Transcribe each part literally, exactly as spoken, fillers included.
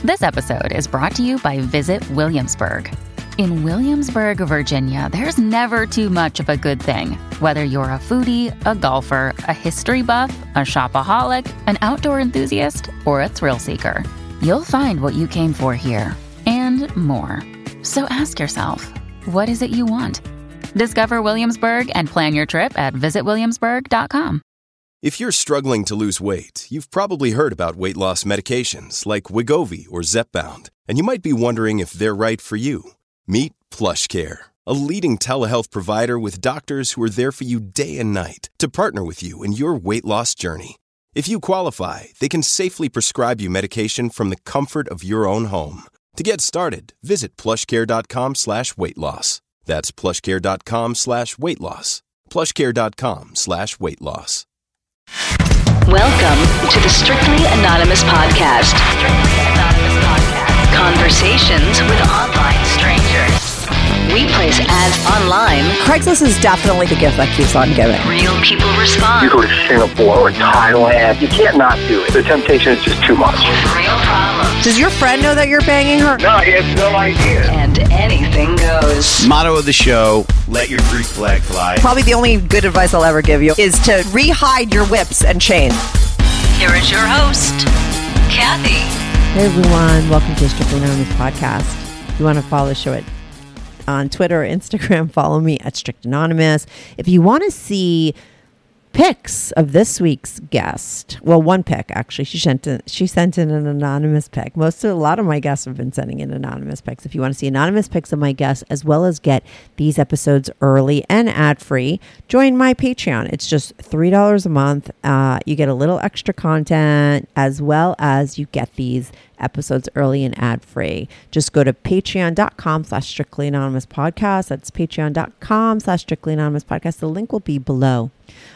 This episode is brought to you by Visit Williamsburg. In Williamsburg, Virginia, there's never too much of a good thing. Whether you're a foodie, a golfer, a history buff, a shopaholic, an outdoor enthusiast, or a thrill seeker, you'll find what you came for here and more. So ask yourself, what is it you want? Discover Williamsburg and plan your trip at visit williamsburg dot com. If you're struggling to lose weight, you've probably heard about weight loss medications like Wegovy or Zepbound, and you might be wondering if they're right for you. Meet PlushCare, a leading telehealth provider with doctors who are there for you day and night to partner with you in your weight loss journey. If you qualify, they can safely prescribe you medication from the comfort of your own home. To get started, visit plushcare.com slash weight loss. That's plushcare.com slash weight loss. plushcare.com slash weight loss. Welcome to the Strictly Anonymous Podcast. Strictly Anonymous Podcast. Conversations with online strangers. We place ads online. Craigslist is definitely the gift that keeps on giving. Real people respond. You go to Singapore or Thailand, you can't not do it. The temptation is just too much. Real problems. Does your friend know that you're banging her? No, he has no idea. And anything goes. Motto of the show, let your Greek flag fly. Probably the only good advice I'll ever give you is to re-hide your whips and chains. Here is your host, Kathy. Hey everyone, welcome to the Strictly Anonymous Podcast. If you want to follow the show at on Twitter or Instagram, follow me at Strict Anonymous. If you want to see pics of this week's guest, well, one pic actually, she sent in, she sent in an anonymous pic. Most of a lot of my guests have been sending in anonymous pics. If you want to see anonymous pics of my guests, as well as get these episodes early and ad free, join my Patreon. It's just three dollars a month. Uh, you get a little extra content, as well as you get these episodes early and ad free. Just go to patreon.com slash strictly anonymous podcast. That's patreon.com slash strictly anonymous podcast. The link will be below.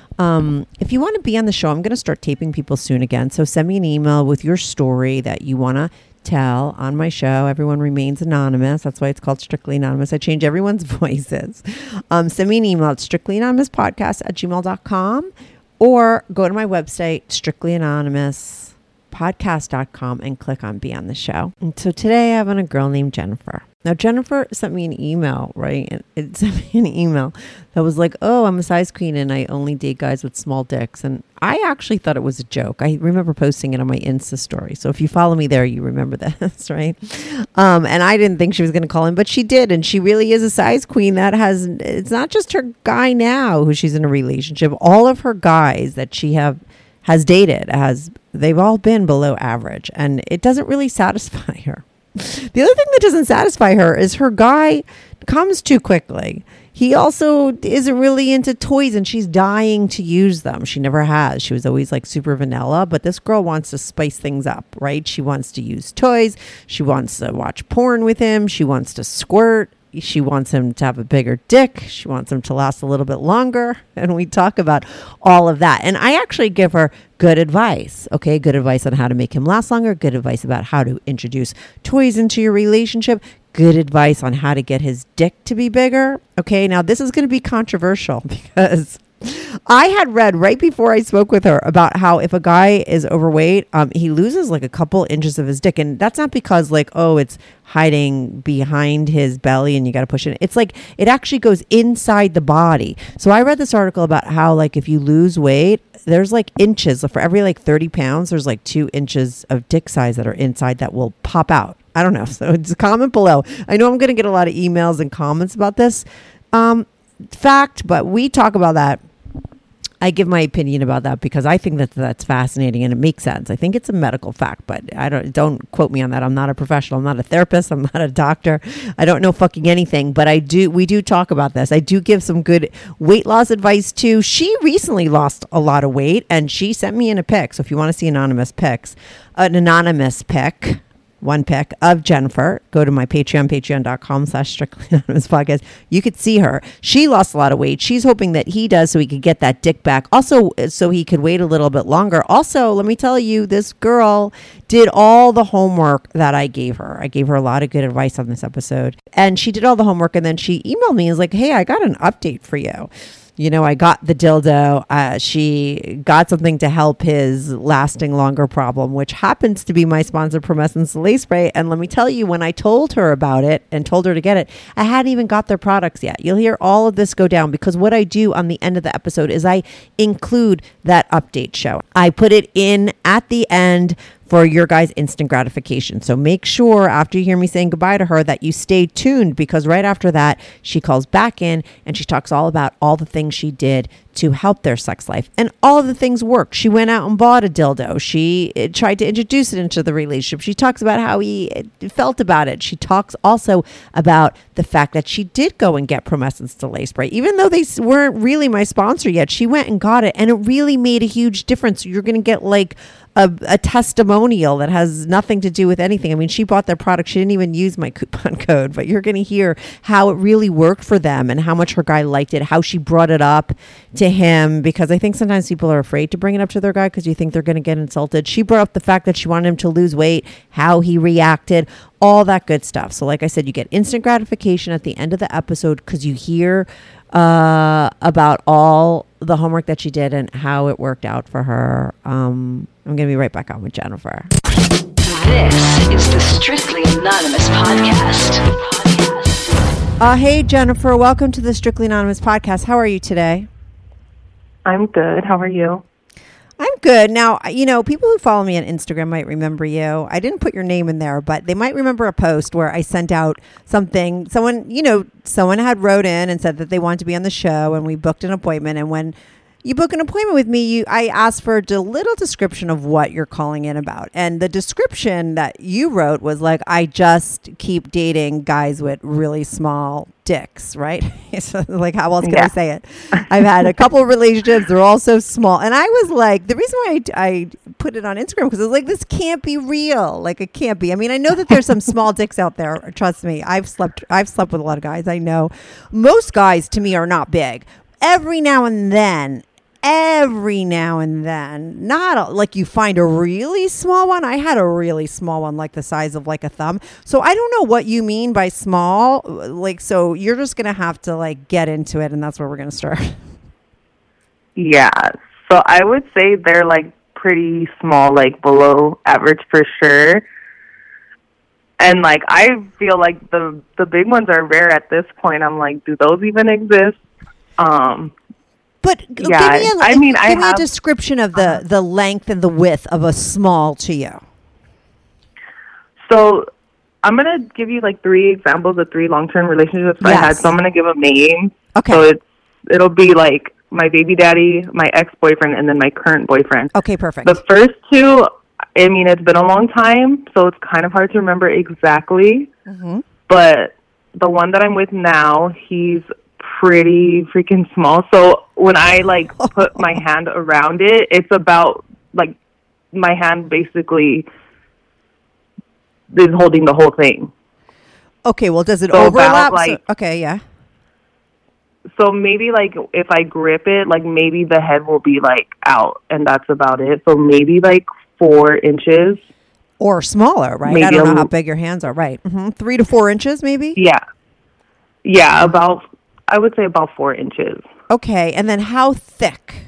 Um, if you want to be on the show, I'm going to start taping people soon again. So send me an email with your story that you want to tell on my show. Everyone remains anonymous. That's why it's called Strictly Anonymous. I change everyone's voices. Um, send me an email at strictly anonymous podcast at gmail dot com or go to my website, strictly anonymous podcast dot com, and click on Be on the Show. And so today I have on a girl named Jennifer. Now, Jennifer sent me an email, right? And it sent me an email that was like, oh, I'm a size queen and I only date guys with small dicks. And I actually thought it was a joke. I remember posting it on my Insta story. So if you follow me there, you remember this, right? Um, and I didn't think she was going to call in, but she did. And she really is a size queen that has, it's not just her guy now who she's in a relationship. All of her guys that she have has dated, has they've all been below average. And it doesn't really satisfy her. The other thing that doesn't satisfy her is her guy comes too quickly. He also isn't really into toys and she's dying to use them. She never has. She was always like super vanilla, but this girl wants to spice things up, right? She wants to use toys. She wants to watch porn with him. She wants to squirt. She wants him to have a bigger dick. She wants him to last a little bit longer. And we talk about all of that. And I actually give her good advice. Okay, good advice on how to make him last longer. Good advice about how to introduce toys into your relationship. Good advice on how to get his dick to be bigger. Okay, now this is going to be controversial because I had read right before I spoke with her about how if a guy is overweight, um, he loses like a couple inches of his dick. And that's not because like, oh, it's hiding behind his belly and you got to push it. It's like it actually goes inside the body. So I read this article about how like if you lose weight, there's like inches for every like thirty pounds. There's like two inches of dick size that are inside that will pop out. I don't know. So just comment below. I know I'm going to get a lot of emails and comments about this um, fact, but we talk about that. I give my opinion about that because I think that that's fascinating and it makes sense. I think it's a medical fact, but I don't don't quote me on that. I'm not a professional. I'm not a therapist. I'm not a doctor. I don't know fucking anything, but I do. We do talk about this. I do give some good weight loss advice too. She recently lost a lot of weight and she sent me in a pic. So if you want to see anonymous pics, an anonymous pic, one pic of Jennifer, go to my Patreon, patreon.com slash strictly anonymous podcast. You could see her. She lost a lot of weight. She's hoping that he does so he could get that dick back. Also, so he could wait a little bit longer. Also, let me tell you, this girl did all the homework that I gave her. I gave her a lot of good advice on this episode. And she did all the homework and then she emailed me and was like, hey, I got an update for you. you know, I got the dildo. Uh, she got something to help his lasting longer problem, which happens to be my sponsor, Promescent Delay Spray. And let me tell you, when I told her about it and told her to get it, I hadn't even got their products yet. You'll hear all of this go down because what I do on the end of the episode is I include that update show. I put it in at the end for your guys' instant gratification. So make sure after you hear me saying goodbye to her that you stay tuned, because right after that, she calls back in and she talks all about all the things she did to help their sex life. And all of the things worked. She went out and bought a dildo. She uh, tried to introduce it into the relationship. She talks about how he uh, felt about it. She talks also about the fact that she did go and get Promescent Delay Spray. Even though they s- weren't really my sponsor yet, she went and got it. And it really made a huge difference. You're going to get like A, a testimonial that has nothing to do with anything. I mean, she bought their product. She didn't even use my coupon code, but you're going to hear how it really worked for them and how much her guy liked it, how she brought it up to him, because I think sometimes people are afraid to bring it up to their guy because you think they're going to get insulted. She brought up the fact that she wanted him to lose weight, how he reacted, all that good stuff. So like I said, you get instant gratification at the end of the episode because you hear uh, about all the homework that she did and how it worked out for her. Um, I'm going to be right back on with Jennifer. This is the Strictly Anonymous podcast. Uh, hey, Jennifer. Welcome to the Strictly Anonymous podcast. How are you today? I'm good. How are you? I'm good. Now, you know, people who follow me on Instagram might remember you. I didn't put your name in there, but they might remember a post where I sent out something. Someone, you know, someone had wrote in and said that they wanted to be on the show, and we booked an appointment. And when you book an appointment with me, you I asked for a little description of what you're calling in about. And the description that you wrote was like, I just keep dating guys with really small dicks, right? So, like, how else can yeah. I say it? I've had a couple of relationships. They're all so small. And I was like, the reason why I, I put it on Instagram, because I was like, this can't be real. Like, it can't be. I mean, I know that there's some small dicks out there. Trust me. I've slept, I've slept with a lot of guys. I know most guys to me are not big. Every now and then, every now and then, not a, like you find a really small one. I had a really small one, like the size of like a thumb. So I don't know what you mean by small. Like, so you're just going to have to like get into it, and that's where we're going to start. Yeah. So I would say they're like pretty small, like below average for sure. And like, I feel like the, the big ones are rare at this point. I'm like, do those even exist? Um, But yeah, give me a, I mean, give I me have, a description of the, uh, the length and the width of a small to you. So I'm going to give you like three examples of three long-term relationships Yes. I had. So I'm going to give them names. Okay. So it's, it'll be like my baby daddy, my ex-boyfriend, and then my current boyfriend. Okay, perfect. The first two, I mean, it's been a long time, so it's kind of hard to remember exactly. Mm-hmm. But the one that I'm with now, he's pretty freaking small. So when I, like, put my hand around it, it's about, like, my hand basically is holding the whole thing. Okay, well, does it So overlap? about, like- So- okay, yeah. So maybe, like, if I grip it, like, maybe the head will be, like, out, and that's about it. So maybe, like, four inches. Or smaller, right? Maybe I don't a know how l- big your hands are, right? Mm-hmm. Three to four inches, maybe? Yeah. Yeah, about, I would say about four inches. Okay, and then how thick?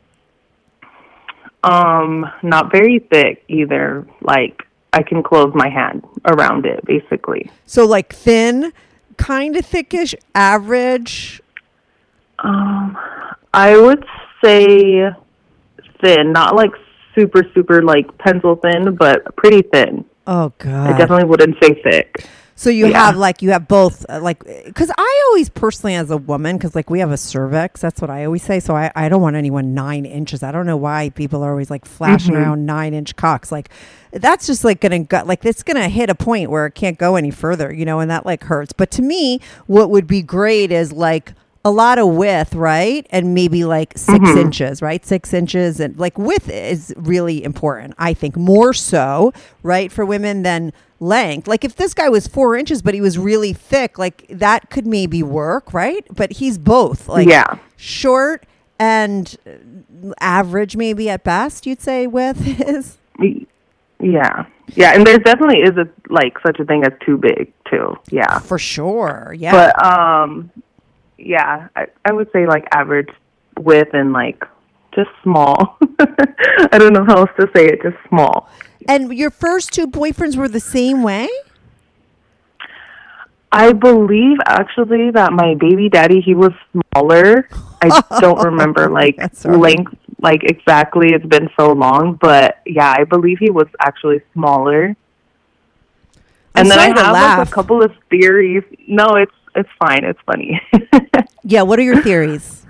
Um, not very thick either. Like, I can close my hand around it, basically. So like thin, kind of thickish, average? Um, I would say thin, not like super, super like pencil thin, but pretty thin. Oh, God. I definitely wouldn't say thick. So you Yeah. have like, you have both, uh, like, because I always personally as a woman, because like we have a cervix, that's what I always say. So I, I don't want anyone nine inches. I don't know why people are always like flashing Mhm. around nine inch cocks. Like that's just like going to go, like it's going to hit a point where it can't go any further, you know, and that like hurts. But to me, what would be great is like a lot of width, right? And maybe like six Mhm. inches, right? Six inches. And like width is really important, I think, more so, right, for women than length. Like if this guy was four inches, but he was really thick, like that could maybe work, right? But he's both like Yeah. short and uh, average, maybe at best, you'd say width is. Yeah. Yeah, and there definitely is a like such a thing as too big too. Yeah. For sure. Yeah. But um yeah, I, I would say like average width and like just small. I don't know how else to say it, just small. And your first two boyfriends were the same way? I believe actually that my baby daddy, he was smaller. I don't remember like length, like exactly. It's been so long, but yeah, I believe he was actually smaller. I'm and then I sorry to have laugh. like a couple of theories. No, it's it's fine. It's funny. Yeah, what are your theories?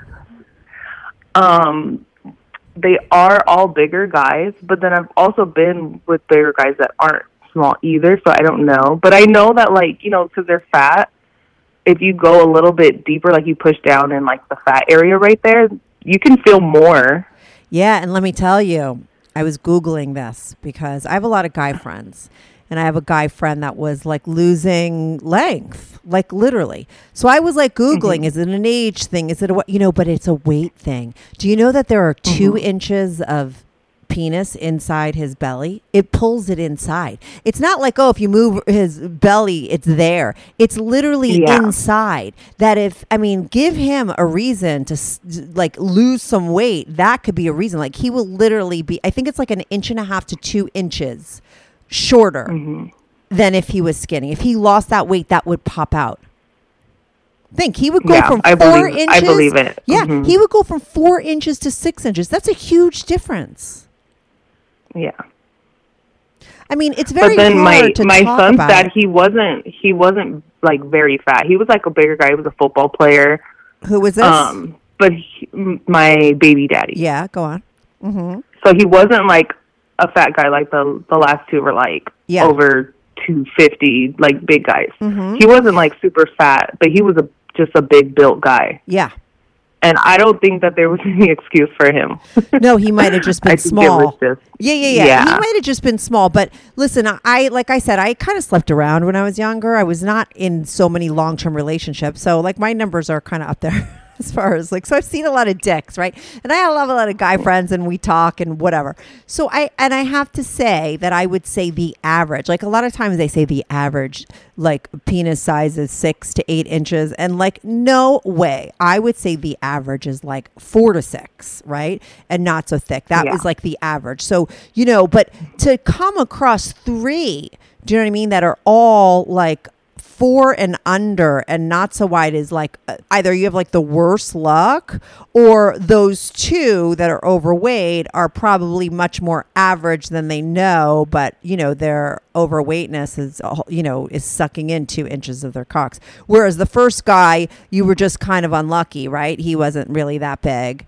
um, they are all bigger guys, but then I've also been with bigger guys that aren't small either, so I don't know. But I know that, like, you know, because they're fat, if you go a little bit deeper, like you push down in like the fat area right there, you can feel more. Yeah, and let me tell you, I was Googling this because I have a lot of guy friends. And I have a guy friend that was like losing length, like literally. So I was like Googling, mm-hmm. is it an age thing? Is it a what? You know, but it's a weight thing. Do you know that there are two mm-hmm. inches of penis inside his belly? It pulls it inside. It's not like, oh, if you move his belly, it's there. It's literally yeah. inside. That if, I mean, give him a reason to like lose some weight, that could be a reason. Like he will literally be, I think it's like an inch and a half to two inches shorter mm-hmm. than if he was skinny. If he lost that weight, that would pop out. Think he would go yeah, from I four believe, inches. I believe it. Yeah, mm-hmm. he would go from four inches to six inches. That's a huge difference. Yeah. I mean, it's very but then hard my, to my talk son's about dad, it. he wasn't he wasn't like very fat. He was like a bigger guy. He was a football player. Who was this? Um, but he, my baby daddy. Yeah, go on. Mm-hmm. So he wasn't like a fat guy like the the last two were like yeah. over two fifty, like big guys. Mm-hmm. He wasn't like super fat, but he was a just a big built guy. Yeah. And I don't think that there was any excuse for him. No, he might have just been I think small. It was just, yeah, yeah, yeah, yeah. He might have just been small. But listen, I like I said, I kind of slept around when I was younger. I was not in so many long-term relationships. So like my numbers are kind of up there. As far as like, so I've seen a lot of dicks, right? And I have a lot of guy friends and we talk and whatever. So I, and I have to say that I would say the average, like a lot of times they say the average, like penis size is six to eight inches. And like, no way. I would say the average is like four to six, right? And not so thick. That yeah. was like the average. So, you know, but to come across three, do you know what I mean? That are all like, four and under and not so wide is like uh, either you have like the worst luck or those two that are overweight are probably much more average than they know, but you know their overweightness is you know is sucking in two inches of their cocks, whereas the first guy you were just kind of unlucky, right? He wasn't really that big.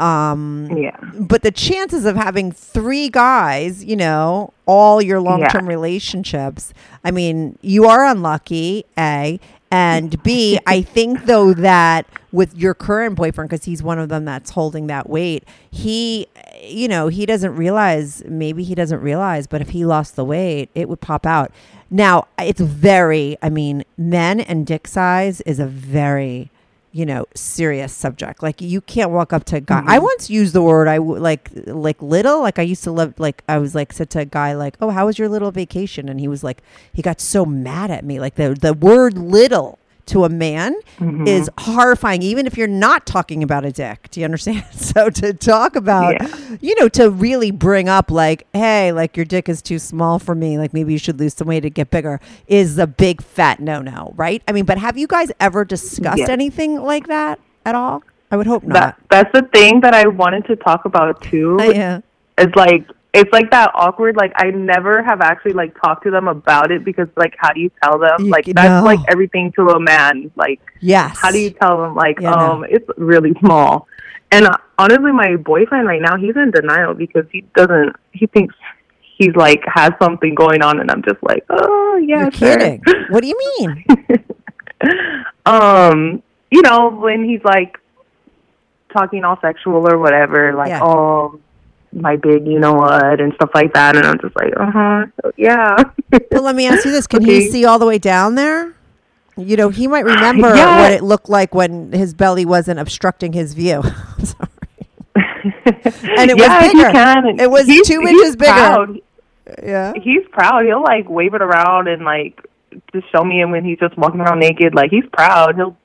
Um, yeah. But the chances of having three guys, you know, all your long-term yeah. relationships, I mean, you are unlucky, A. And B, I think, though, that with your current boyfriend, because he's one of them that's holding that weight, he, you know, he doesn't realize, maybe he doesn't realize, but if he lost the weight, it would pop out. Now, it's very, I mean, men and dick size is a very... you know, serious subject. Like you can't walk up to a guy. Mm-hmm. I once used the word I w- like like little. Like I used to live. Like I was like said to a guy like, "Oh, how was your little vacation?" And he was like, he got so mad at me. Like the the word little to a man mm-hmm. is horrifying, even if you're not talking about a dick. Do you understand? So to talk about, yeah. you know, to really bring up like, hey, like your dick is too small for me. Like maybe you should lose some weight to get bigger is a big fat no-no, right? I mean, but have you guys ever discussed yeah. anything like that at all? I would hope not. That, that's the thing that I wanted to talk about too. Uh, yeah. It's like, it's like that awkward, like I never have actually like talked to them about it because like how do you tell them? You, like that's no. like everything to a man. Like yes. how do you tell them like yeah, um no. it's really small? And uh, honestly my boyfriend right now, he's in denial because he doesn't he thinks he's like has something going on and I'm just like, "Oh, yeah, You're sure." kidding. What do you mean? um, you know, when he's like talking all sexual or whatever, like, yeah. "Oh, my big, you know what," and stuff like that, and I'm just like, uh huh, so, yeah. Well, let me ask you this: can okay. he see all the way down there? You know, he might remember yeah. what it looked like when his belly wasn't obstructing his view. I'm sorry. And it yeah, was bigger. He can. It was he's, two he's inches bigger. Proud. Yeah, he's proud. He'll like wave it around and like just show me him when he's just walking around naked. Like he's proud. He'll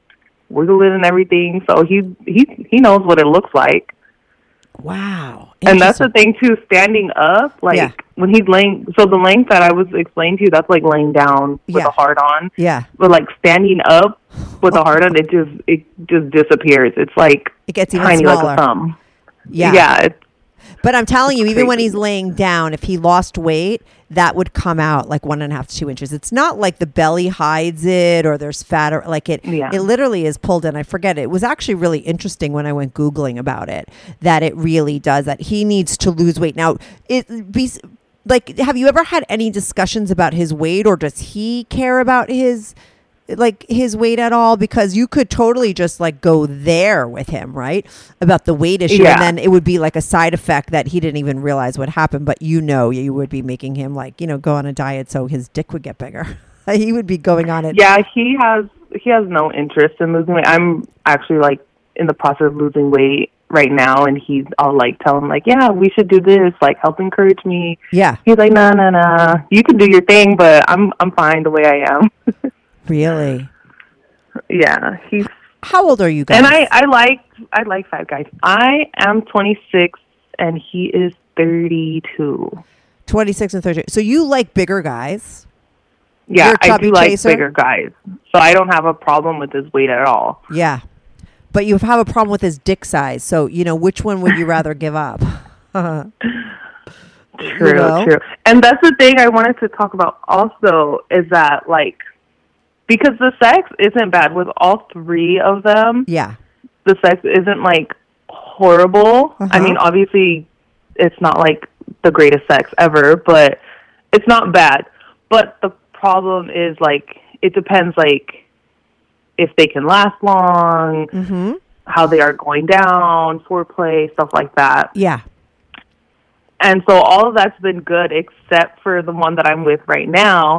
wiggle it and everything. So he he he knows what it looks like. Wow. And that's the thing too, standing up, like Yeah. when he's laying, so the length that I was explaining to you, that's like laying down with Yeah. a hard on. Yeah. But like standing up with a hard on, it just it just disappears. It's like It gets even tiny smaller. like a thumb. Yeah. Yeah. It's, But I'm telling you, It's even when crazy. he's laying down, if he lost weight, that would come out like one and a half to two inches. It's not like the belly hides it or there's fat or like it. Yeah. It literally is pulled in. I forget it. It was actually really interesting when I went Googling about it, that it really does, that he needs to lose weight. Now, it be like, have you ever had any discussions about his weight, or does he care about his like his weight at all? Because you could totally just like go there with him, right, about the weight issue, Yeah. and then it would be like a side effect that he didn't even realize what happened, but you know, you would be making him like, you know, go on a diet so his dick would get bigger. He would be going on it. yeah, he has he has no interest in losing weight. I'm actually like in the process of losing weight right now, and he's I'll like tell him like, yeah, we should do this, like help encourage me. Yeah. He's like, no, no, no, you can do your thing, but I'm I'm fine the way I am. Really? Yeah, he's How old are you guys? and I I like I like fat guys. I am twenty-six and he is thirty-two. twenty-six and thirty. So you like bigger guys? Yeah, You're a I chubby do like chaser? bigger guys, so I don't have a problem with his weight at all. Yeah. But you have a problem with his dick size. So, you know, which one would you rather give up? True, You know? true. And that's the thing I wanted to talk about also is that, like, because the sex isn't bad with all three of them. Yeah. The sex isn't, like, horrible. Uh-huh. I mean, obviously, it's not, like, the greatest sex ever, but it's not bad. But the problem is, like, it depends, like, if they can last long, Mm-hmm. how they are going down, foreplay, stuff like that. Yeah. And so all of that's been good, except for the one that I'm with right now.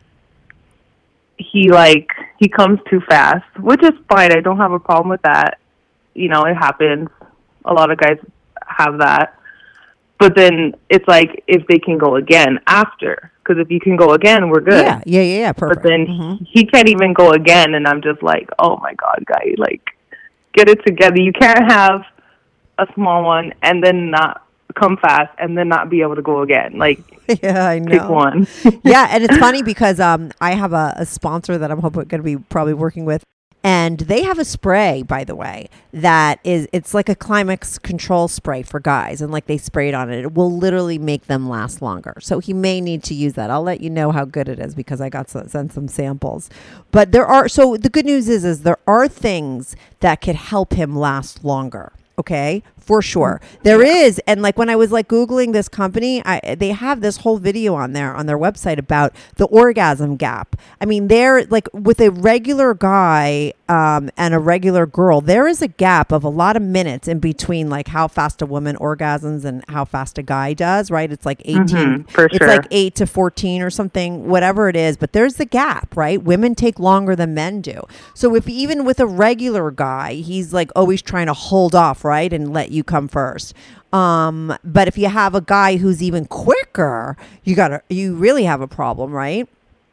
He, like, he comes too fast, which is fine. I don't have a problem with that. You know, it happens. A lot of guys have that. But then it's like if they can go again after. Because if you can go again, we're good. Yeah. Yeah. Yeah. yeah. Perfect. But then Mhm. he can't even go again. And I'm just like, oh, my God, guy, like, get it together. You can't have a small one and then not come fast and then not be able to go again. Like, Yeah, I know. pick one. Yeah, and it's funny because um, I have a, a sponsor that I'm hoping going to be probably working with, and they have a spray, by the way, that is it's like a climax control spray for guys, and like they spray it on it. It will literally make them last longer. So he may need to use that. I'll let you know how good it is because I got to send some samples. But there are so the good news is is there are things that could help him last longer. Okay, for sure. There is. And like when I was like Googling this company, I, they have this whole video on there on their website about the orgasm gap. I mean, they're like with a regular guy um, and a regular girl, there is a gap of a lot of minutes in between like how fast a woman orgasms and how fast a guy does, right? It's like eighteen. Mhm, for it's sure. like eight to fourteen or something, whatever it is. But there's the gap, right? Women take longer than men do. So if even with a regular guy, he's like always trying to hold off, right? And let you come first. Um, but if you have a guy who's even quicker, you gotta, you really have a problem, right?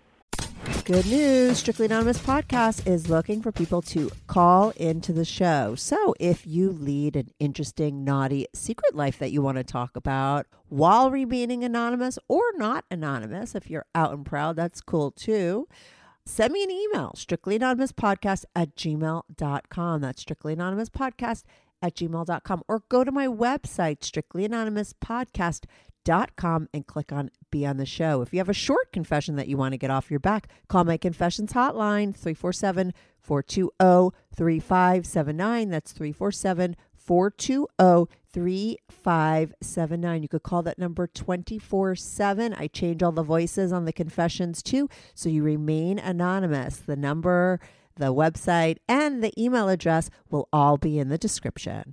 Good news. Strictly Anonymous Podcast is looking for people to call into the show. So if you lead an interesting, naughty secret life that you want to talk about while remaining anonymous or not anonymous, if you're out and proud, that's cool too. Send me an email, strictlyanonymouspodcast at gmail dot com. That's strictlyanonymouspodcast at gmail dot com. Or go to my website, strictlyanonymouspodcast dot com, and click on Be on the Show. If you have a short confession that you want to get off your back, call my confessions hotline, three four seven, four two zero, three five seven nine. That's three four seven, four two zero, three five seven nine. You could call that number twenty-four seven. I change all the voices on the confessions too, so you remain anonymous. The number, the website, and the email address will all be in the description.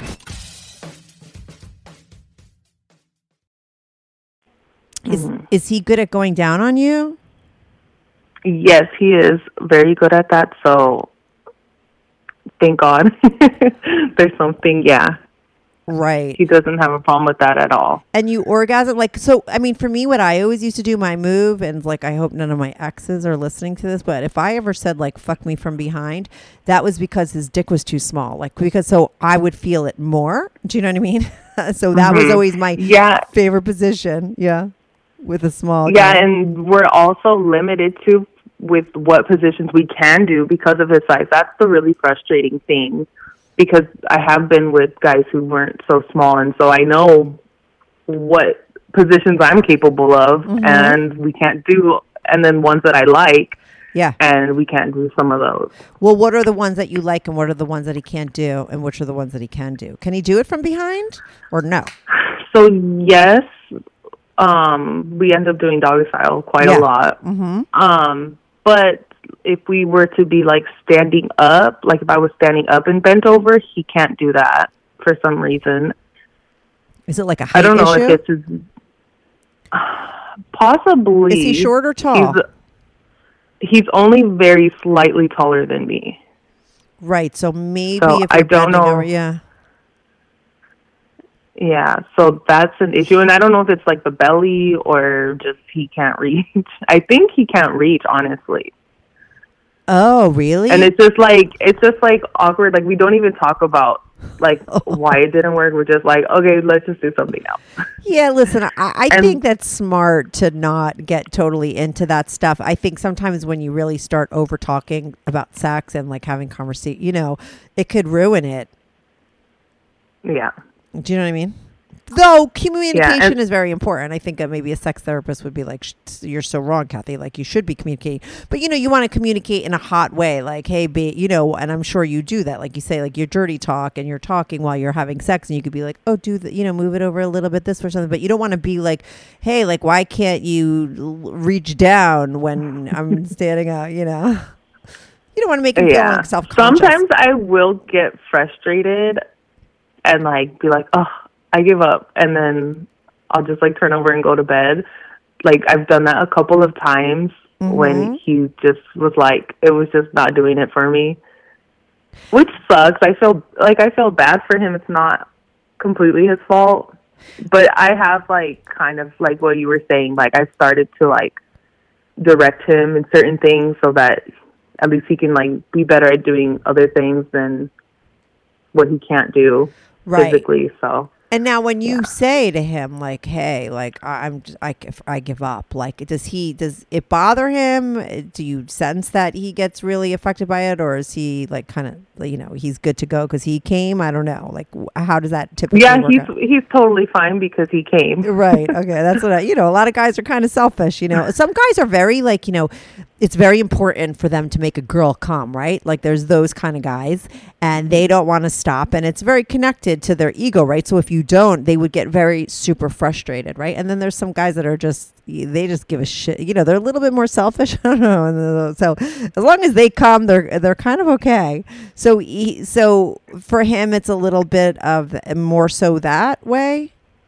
Is is he good at going down on you? Yes, he is very good at that. So thank God. There's something, yeah. Right. He doesn't have a problem with that at all. And you orgasm like so. I mean, for me, what I always used to do, my move, and like I hope none of my exes are listening to this, but if I ever said like "fuck me from behind," that was because his dick was too small. Like because so I would feel it more. Do you know what I mean? So that Mm-hmm. was always my Yeah. favorite position. Yeah, with a small. Yeah, guy. and we're also limited to with what positions we can do because of his size. That's the really frustrating thing. Because I have been with guys who weren't so small, and so I know what positions I'm capable of, Mm-hmm. and we can't do, and then ones that I like, Yeah. and we can't do some of those. Well, what are the ones that you like, and what are the ones that he can't do, and which are the ones that he can do? Can he do it from behind, or no? So yes, um, we end up doing doggy style quite Yeah. a lot. Mm-hmm. Um, but if we were to be like standing up, like if I was standing up and bent over, he can't do that for some reason. Is it like a height I don't know issue? if it's his, possibly. Is he short or tall? He's, he's only very slightly taller than me. Right. So maybe So if I you're don't bending know. over, yeah. Yeah, so that's an issue, and I don't know if it's like the belly or just he can't reach. I think he can't reach, honestly. Oh, really? And it's just like it's just like awkward. Like we don't even talk about like Oh. why it didn't work. We're just like, okay, let's just do something else. Yeah, listen, I, I And- think that's smart to not get totally into that stuff. I think sometimes when you really start over talking about sex and like having conversation, you know, it could ruin it. Yeah. Do you know what I mean? Though communication and- is very important. I think that maybe a sex therapist would be like, "Sh- you're so wrong, Kathy. Like, you should be communicating. But, you know, you want to communicate in a hot way. Like, hey, be, you know, and I'm sure you do that. Like you say, like, your dirty talk and you're talking while you're having sex. And you could be like, oh, do the, you know, move it over a little bit this or something. But you don't want to be like, hey, like, why can't you l- reach down when I'm standing out, you know? You don't want to make him feel Yeah. like self-conscious. Sometimes I will get frustrated and like be like, oh, I give up, and then I'll just like turn over and go to bed. Like I've done that a couple of times Mm-hmm. when he just was like, it was just not doing it for me, which sucks. I feel like I feel bad for him. It's not completely his fault, but I have like kind of like what you were saying. Like I started to like direct him in certain things so that at least he can like be better at doing other things than what he can't do Right. physically. So And now, when you Yeah. say to him, like, "Hey, like, I- I'm, just, I, give- I give up," like, does he, does it bother him? Do you sense that he gets really affected by it, or is he like kind of, you know, he's good to go because he came? I don't know. Like, wh- how does that typically yeah, work he's out? he's totally fine because he came. Right. Okay. That's what I, you know, a lot of guys are kind of selfish, you know. Some guys are very like, you know, it's very important for them to make a girl come, right? Like there's those kind of guys and they don't want to stop, and it's very connected to their ego, right? So if you don't, they would get very super frustrated, right? And then there's some guys that are just, they just give a shit, you know, they're a little bit more selfish. I don't know. So as long as they come, they're, they're kind of okay. So, he, so for him, it's a little bit of more so that way.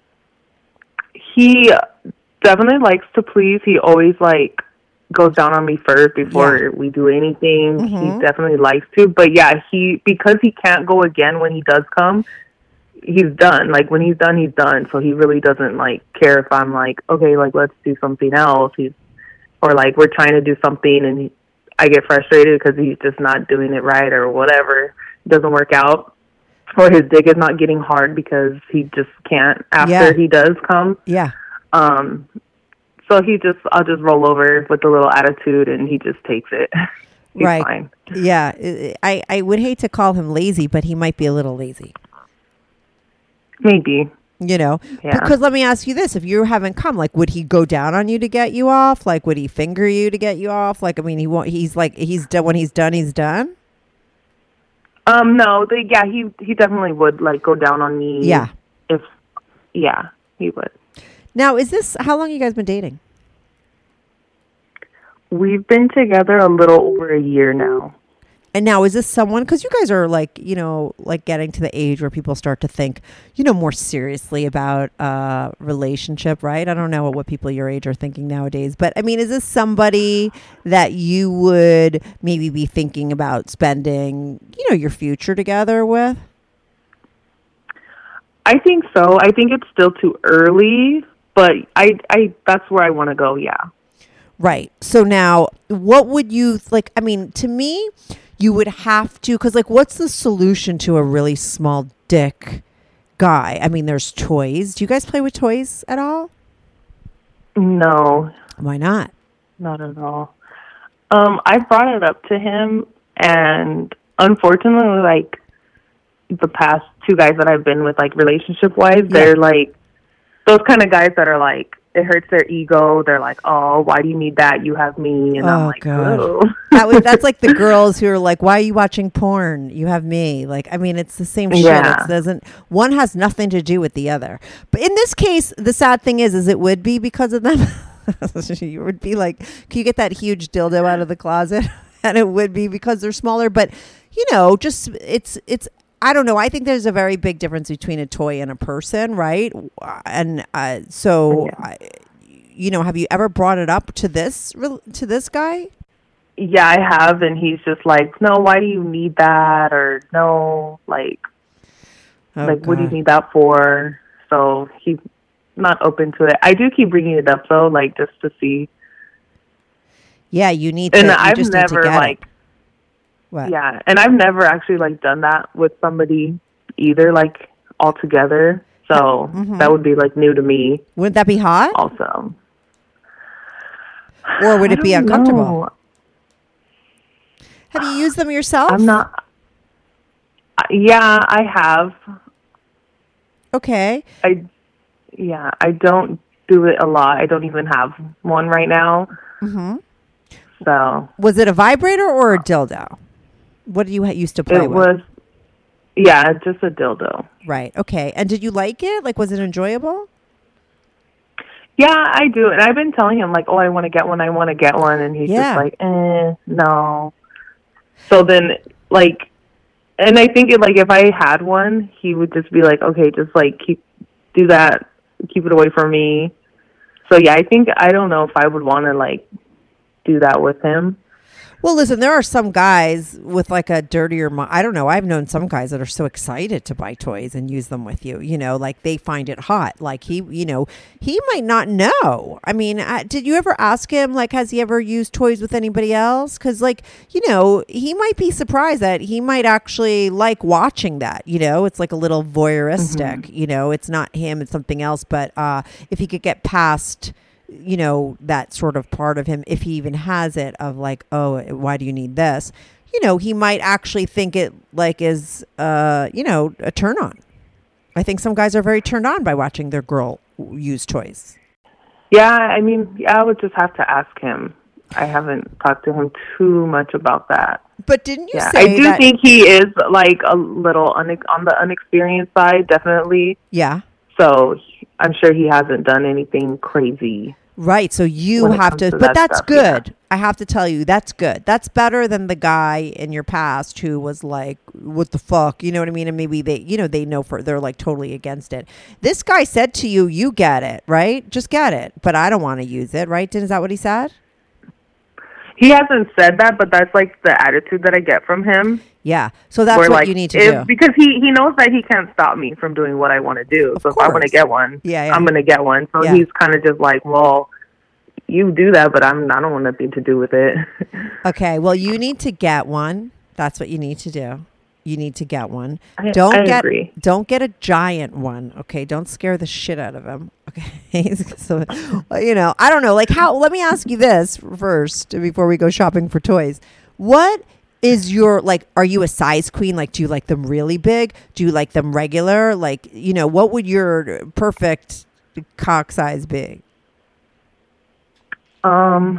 He definitely likes to please. He always like goes down on me first before Yeah. we do anything. Mhm. He definitely likes to. But yeah, he because he can't go again when he does come, he's done. Like when he's done, he's done. So he really doesn't like care if I'm like, okay, like let's do something else. He's or like we're trying to do something and he, I get frustrated because he's just not doing it right or whatever. It doesn't work out. Or his dick is not getting hard because he just can't after Yeah. he does come. Yeah. Um, so he just, I'll just roll over with a little attitude and he just takes it. He's Right. fine. Yeah. I, I would hate to call him lazy, but he might be a little lazy, Maybe. you know? Yeah. Because let me ask you this. If you haven't come, like, would he go down on you to get you off? Like, would he finger you to get you off? Like, I mean, he won't, he's like, he's done, when he's done, he's done. Um, no, they, yeah, he, he definitely would like go down on me. Yeah. If, yeah, he would. Now, is this, how long you guys been dating? We've been together a little over a year now. And now, is this someone, because you guys are like, you know, like getting to the age where people start to think, you know, more seriously about uh relationship, right? I don't know what people your age are thinking nowadays, but I mean, is this somebody that you would maybe be thinking about spending, you know, your future together with? I think so. I think it's still too early, but I, I that's where I want to go. Yeah. Right. So now, what would you like? I mean, to me, you would have to, because like, what's the solution to a really small dick guy? I mean, there's toys. Do you guys play with toys at all? No. Why not? Not at all. Um, I brought it up to him, and unfortunately, like, the past two guys that I've been with, like, relationship-wise, yeah. they're, like, those kind of guys that are, like, it hurts their ego. They're like, oh, why do you need that? You have me. And oh, I'm like, God. oh. that was, that's like the girls who are like, why are you watching porn? You have me. Like, I mean, it's the same shit. Yeah. It doesn't, one has nothing to do with the other. But in this case, the sad thing is, is it would be because of them. You would be like, can you get that huge dildo out of the closet? And it would be because they're smaller. But, you know, just it's, it's, I don't know. I think there's a very big difference between a toy and a person, right? And uh, so, yeah. I, you know, have you ever brought it up to this to this guy? Yeah, I have, and he's just like, no, why do you need that? Or no, like, oh, like, God. What do you need that for? So he's not open to it. I do keep bringing it up though, like just to see. Yeah, you need to. And you I've just never need to get like. It. What? Yeah, and I've never actually like done that with somebody either, like all together. So mm-hmm. that would be like new to me. Wouldn't that be hot? Also, or would it be uncomfortable? Know. Have you used them yourself? I'm not. Uh, yeah, I have. Okay. I. Yeah, I don't do it a lot. I don't even have one right now. Mm-hmm. So. Was it a vibrator or a dildo? What did you used to play it with? It was, yeah, just a dildo. Right. Okay. And did you like it? Like, was it enjoyable? Yeah, I do. And I've been telling him, like, oh, I want to get one, I want to get one. And he's yeah. just like, eh, no. So then, like, and I think, it, like, if I had one, he would just be like, okay, just, like, keep, do that, keep it away from me. So, yeah, I think, I don't know if I would want to, like, do that with him. Well, listen, there are some guys with like a dirtier mind. I don't know. I've known some guys that are so excited to buy toys and use them with you, you know, like they find it hot. Like he, you know, he might not know. I mean, uh, did you ever ask him, like, has he ever used toys with anybody else? Because, like, you know, he might be surprised that he might actually like watching that, you know, it's like a little voyeuristic, mm-hmm. you know, it's not him, it's something else. But uh, if he could get past, you know, that sort of part of him, if he even has it, of like, oh, why do you need this? You know, he might actually think it like is, uh, you know, a turn on. I think some guys are very turned on by watching their girl use toys. Yeah, I mean, yeah, I would just have to ask him. I haven't talked to him too much about that. But didn't you yeah, say I do that- think he is like a little une- on the unexperienced side, definitely. Yeah. So I'm sure he hasn't done anything crazy. Right. So you have to, to but that that's stuff, good. Yeah. I have to tell you, that's good. That's better than the guy in your past who was like, what the fuck? You know what I mean? And maybe they, you know, they know for, they're like totally against it. This guy said to you, you get it, right? Just get it. But I don't want to use it, right? Is that what he said? He hasn't said that, but that's like the attitude that I get from him. Yeah. So that's Where, what like, you need to if, do. Because he, he knows that he can't stop me from doing what I want to do. Of so course. if I want to get one, yeah, yeah. I'm going to get one. So yeah. he's kind of just like, well, you do that, but I'm, I don't want nothing to do with it. Okay. Well, you need to get one. That's what you need to do. You need to get one. I, don't I get agree. Don't get a giant one. Okay. Don't scare the shit out of him. Okay. So, you know, I don't know. Like how, let me ask you this first before we go shopping for toys. What is your, like, are you a size queen? Like, do you like them really big? Do you like them regular? Like, you know, what would your perfect cock size be? Um,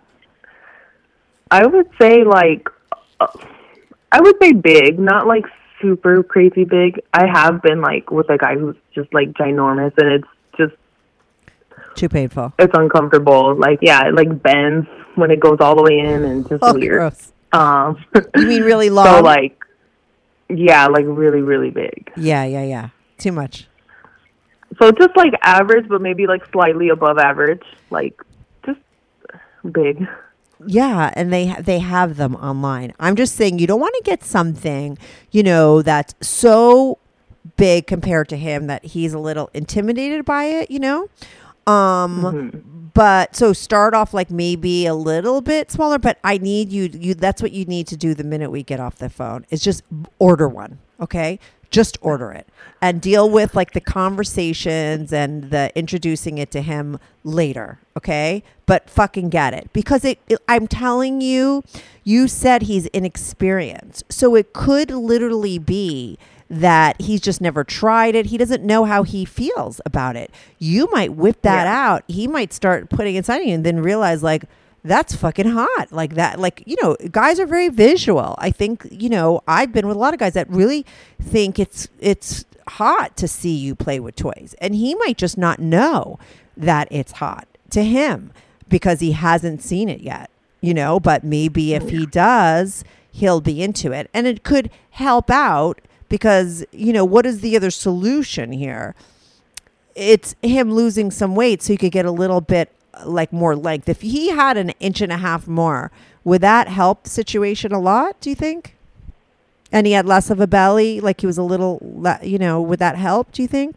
I would say like, uh, I would say big, not like super crazy big. I have been like with a guy who's just like ginormous, and it's just too painful. It's uncomfortable. Like, yeah, it like bends when it goes all the way in, and just oh, weird. Gross. Um, you mean really long? So like, yeah, like really, really big. Yeah, yeah, yeah. Too much. So just like average, but maybe like slightly above average, like just big. Yeah, and they they have them online. I'm just saying you don't want to get something, you know, that's so big compared to him that he's a little intimidated by it, you know? Um, mm-hmm. But so start off like maybe a little bit smaller, but I need you, you, that's what you need to do the minute we get off the phone is just order one. Okay. Just order it and deal with like the conversations and the introducing it to him later. Okay. But fucking get it because it, it I'm telling you, you said he's inexperienced. So it could literally be that he's just never tried it. He doesn't know how he feels about it. You might whip that yeah. out. He might start putting it inside you and then realize like, that's fucking hot. Like that, like, you know, guys are very visual. I think, you know, I've been with a lot of guys that really think it's, it's hot to see you play with toys. And he might just not know that it's hot to him because he hasn't seen it yet, you know, but maybe if he does, he'll be into it. And it could help out because, you know, what is the other solution here? It's him losing some weight so he could get a little bit like more length. If he had an inch and a half more, would that help the situation a lot, do you think? And he had less of a belly, like he was a little, you know, would that help, do you think?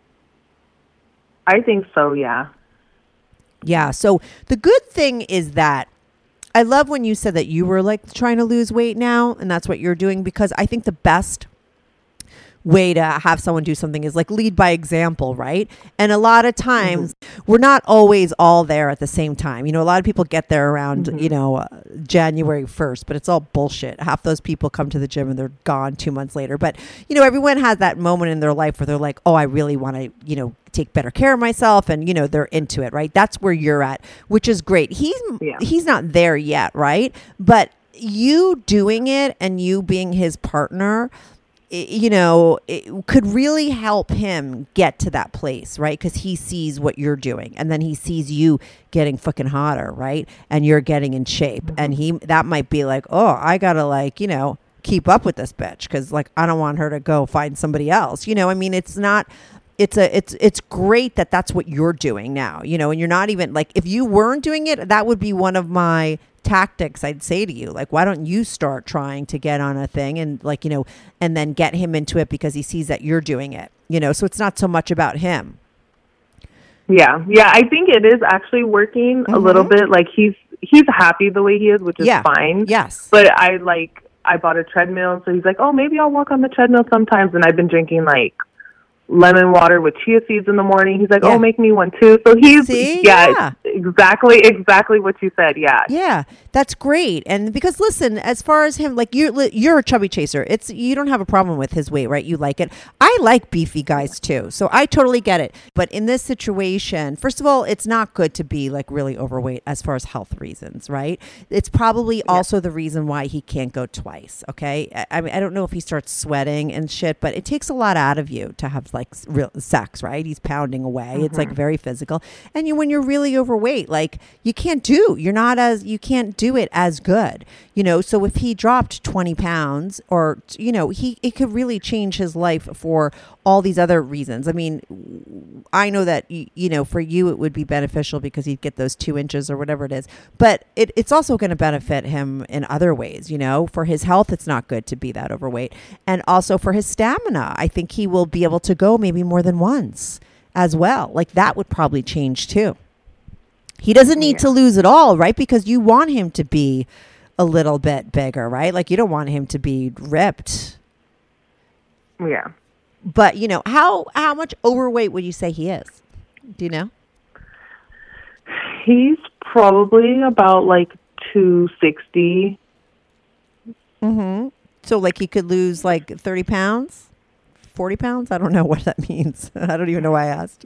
I think so, yeah. Yeah, so the good thing is that I love when you said that you were like trying to lose weight now, and that's what you're doing, because I think the best way to have someone do something is like lead by example, right? And a lot of times mm-hmm. we're not always all there at the same time. You know, a lot of people get there around, mm-hmm. you know, uh, January first, but it's all bullshit. Half those people come to the gym and they're gone two months later. But, you know, everyone has that moment in their life where they're like, oh, I really want to, you know, take better care of myself. And, you know, they're into it, right? That's where you're at, which is great. He's, yeah. he's not there yet, right? But you doing it and you being his partner, you know, it could really help him get to that place, right? Because he sees what you're doing, and then he sees you getting fucking hotter, right? And you're getting in shape, mm-hmm. and he that might be like, oh, I gotta like, you know, keep up with this bitch because like I don't want her to go find somebody else. You know, I mean, it's not. It's a it's it's great that that's what you're doing now. You know, and you're not even like if you weren't doing it, that would be one of my tactics I'd say to you, like, why don't you start trying to get on a thing and like, you know, and then get him into it because he sees that you're doing it, you know, so it's not so much about him. Yeah. Yeah. I think it is actually working mm-hmm. a little bit. Like he's, he's happy the way he is, which is yeah. fine. Yes. But I like, I bought a treadmill. So he's like, oh, maybe I'll walk on the treadmill sometimes. And I've been drinking like lemon water with chia seeds in the morning. He's like, yeah. oh, make me one too. So he's, See? yeah, yeah, exactly, exactly what you said. Yeah. Yeah. That's great. And because listen, as far as him, like you're, you're a chubby chaser. It's, you don't have a problem with his weight, right? You like it. I like beefy guys too. So I totally get it. But in this situation, first of all, it's not good to be like really overweight as far as health reasons, right? It's probably yeah. also the reason why he can't go twice. Okay. I, I mean, I don't know if he starts sweating and shit, but it takes a lot out of you to have like real sex, right? He's pounding away. Mm-hmm. It's like very physical. And you, when you're really overweight, like you can't do, you're not as, you can't do it as good, you know? So if he dropped twenty pounds or, you know, he, it could really change his life for all these other reasons. I mean, I know that, you know, for you, it would be beneficial because he'd get those two inches or whatever it is, but it, it's also going to benefit him in other ways, you know, for his health, it's not good to be that overweight. And also for his stamina, I think he will be able to go maybe more than once as well. Like that would probably change too. He doesn't need yeah. to lose it all, right? Because you want him to be a little bit bigger, right? Like you don't want him to be ripped. Yeah. But, you know, how how much overweight would you say he is? Do you know? He's probably about like two sixty. Mm-hmm. So like he could lose like thirty pounds? forty pounds? I don't know what that means. I don't even know why I asked.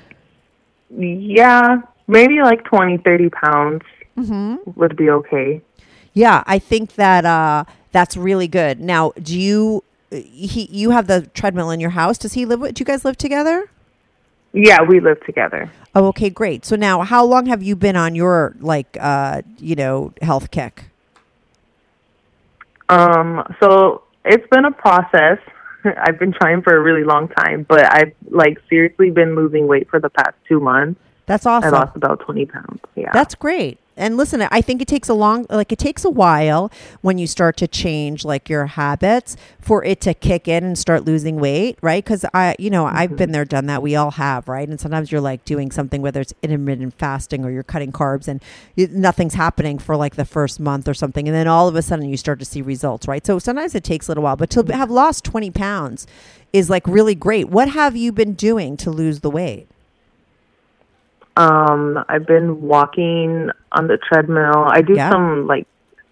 Yeah. Maybe like twenty, thirty pounds mm-hmm. would be okay. Yeah, I think that uh, that's really good. Now, do you he you have the treadmill in your house? Does he live with? Do you guys live together? Yeah, we live together. Oh, okay, great. So now, how long have you been on your like uh, you know health kick? Um, so it's been a process. I've been trying for a really long time, but I've like seriously been losing weight for the past two months. That's awesome. I lost about twenty pounds. Yeah. That's great. And listen, I think it takes a long, like it takes a while when you start to change like your habits for it to kick in and start losing weight, right? Because I, you know, mm-hmm. I've been there, done that. We all have, right? And sometimes you're like doing something, whether it's intermittent fasting or you're cutting carbs, and you, nothing's happening for like the first month or something, and then all of a sudden you start to see results, right? So sometimes it takes a little while, but to have lost twenty pounds is like really great. What have you been doing to lose the weight? Um, I've been walking on the treadmill. I do yeah. some like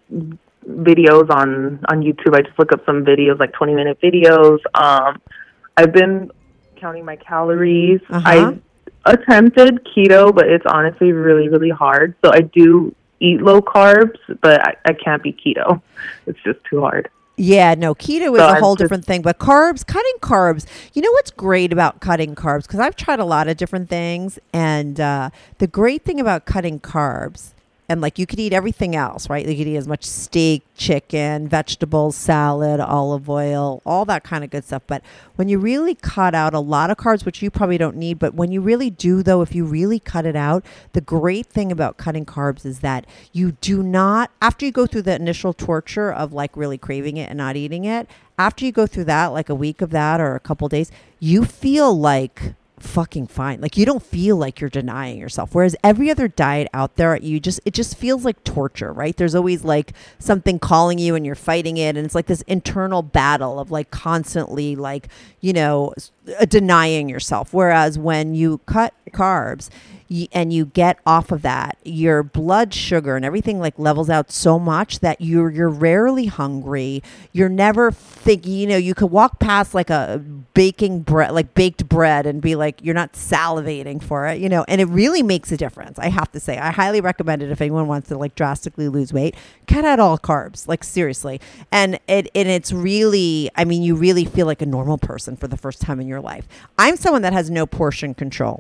videos on, on YouTube. I just look up some videos, like twenty minute videos. Um, I've been counting my calories. Uh-huh. I attempted keto, but it's honestly really, really hard. So I do eat low carbs, but I, I can't be keto. It's just too hard. Yeah, no, keto is so a whole just, different thing. But carbs, cutting carbs, you know what's great about cutting carbs? Because I've tried a lot of different things. And uh, the great thing about cutting carbs, and like you could eat everything else, right? You could eat as much steak, chicken, vegetables, salad, olive oil, all that kind of good stuff. But when you really cut out a lot of carbs, which you probably don't need, but when you really do, though, if you really cut it out, the great thing about cutting carbs is that you do not, after you go through the initial torture of like really craving it and not eating it, after you go through that, like a week of that or a couple days, you feel like fucking fine. Like you don't feel like you're denying yourself. Whereas every other diet out there, you just, it just feels like torture, right? There's always like something calling you and you're fighting it. And it's like this internal battle of like constantly like, you know, denying yourself. Whereas when you cut carbs, and you get off of that, your blood sugar and everything like levels out so much that you're you're rarely hungry. You're never thinking, you know, you could walk past like a baking bread, like baked bread, and be like, you're not salivating for it, you know, and it really makes a difference. I have to say, I highly recommend it if anyone wants to like drastically lose weight. Cut out all carbs, like seriously. And it and it's really, I mean, you really feel like a normal person for the first time in your life. I'm someone that has no portion control.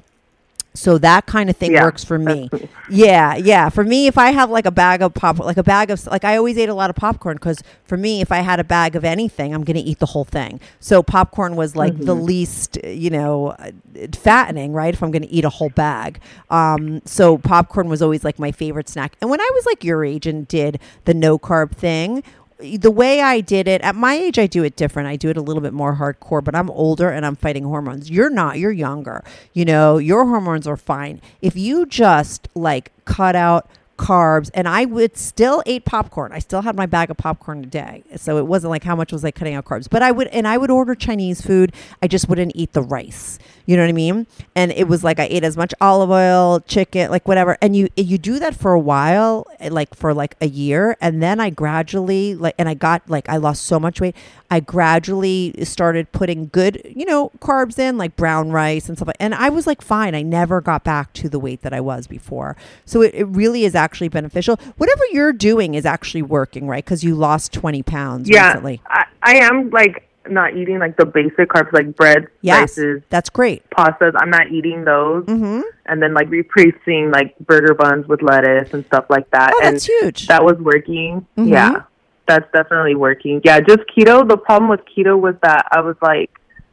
So that kind of thing yeah, works for me. Yeah, yeah. For me, if I have like a bag of pop, like a bag of, like I always ate a lot of popcorn because for me, if I had a bag of anything, I'm going to eat the whole thing. So popcorn was like mm-hmm. the least, you know, fattening, right? If I'm going to eat a whole bag. Um, so popcorn was always like my favorite snack. And when I was like your age and did the no carb thing, the way I did it, at my age, I do it different. I do it a little bit more hardcore, but I'm older and I'm fighting hormones. You're not, you're younger. You know, your hormones are fine. If you just like cut out carbs, and I would still eat popcorn. I still had my bag of popcorn a day. So it wasn't like how much was I cutting out carbs, but I would, and I would order Chinese food. I just wouldn't eat the rice. You know what I mean? And it was like, I ate as much olive oil, chicken, like whatever. And you, you do that for a while, like for like a year. And then I gradually like, and I got like, I lost so much weight. I gradually started putting good, you know, carbs in like brown rice and stuff like, and I was like, fine. I never got back to the weight that I was before. So it, it really is actually beneficial. Whatever you're doing is actually working, right? Because you lost twenty pounds yeah, recently. I, I am like not eating like the basic carbs like bread, yes, rices, that's great. Pastas. I'm not eating those. Mm-hmm. And then like replacing like burger buns with lettuce and stuff like that. Oh, and that's huge. That was working. Mm-hmm. Yeah. That's definitely working. Yeah, just keto. The problem with keto was that I was like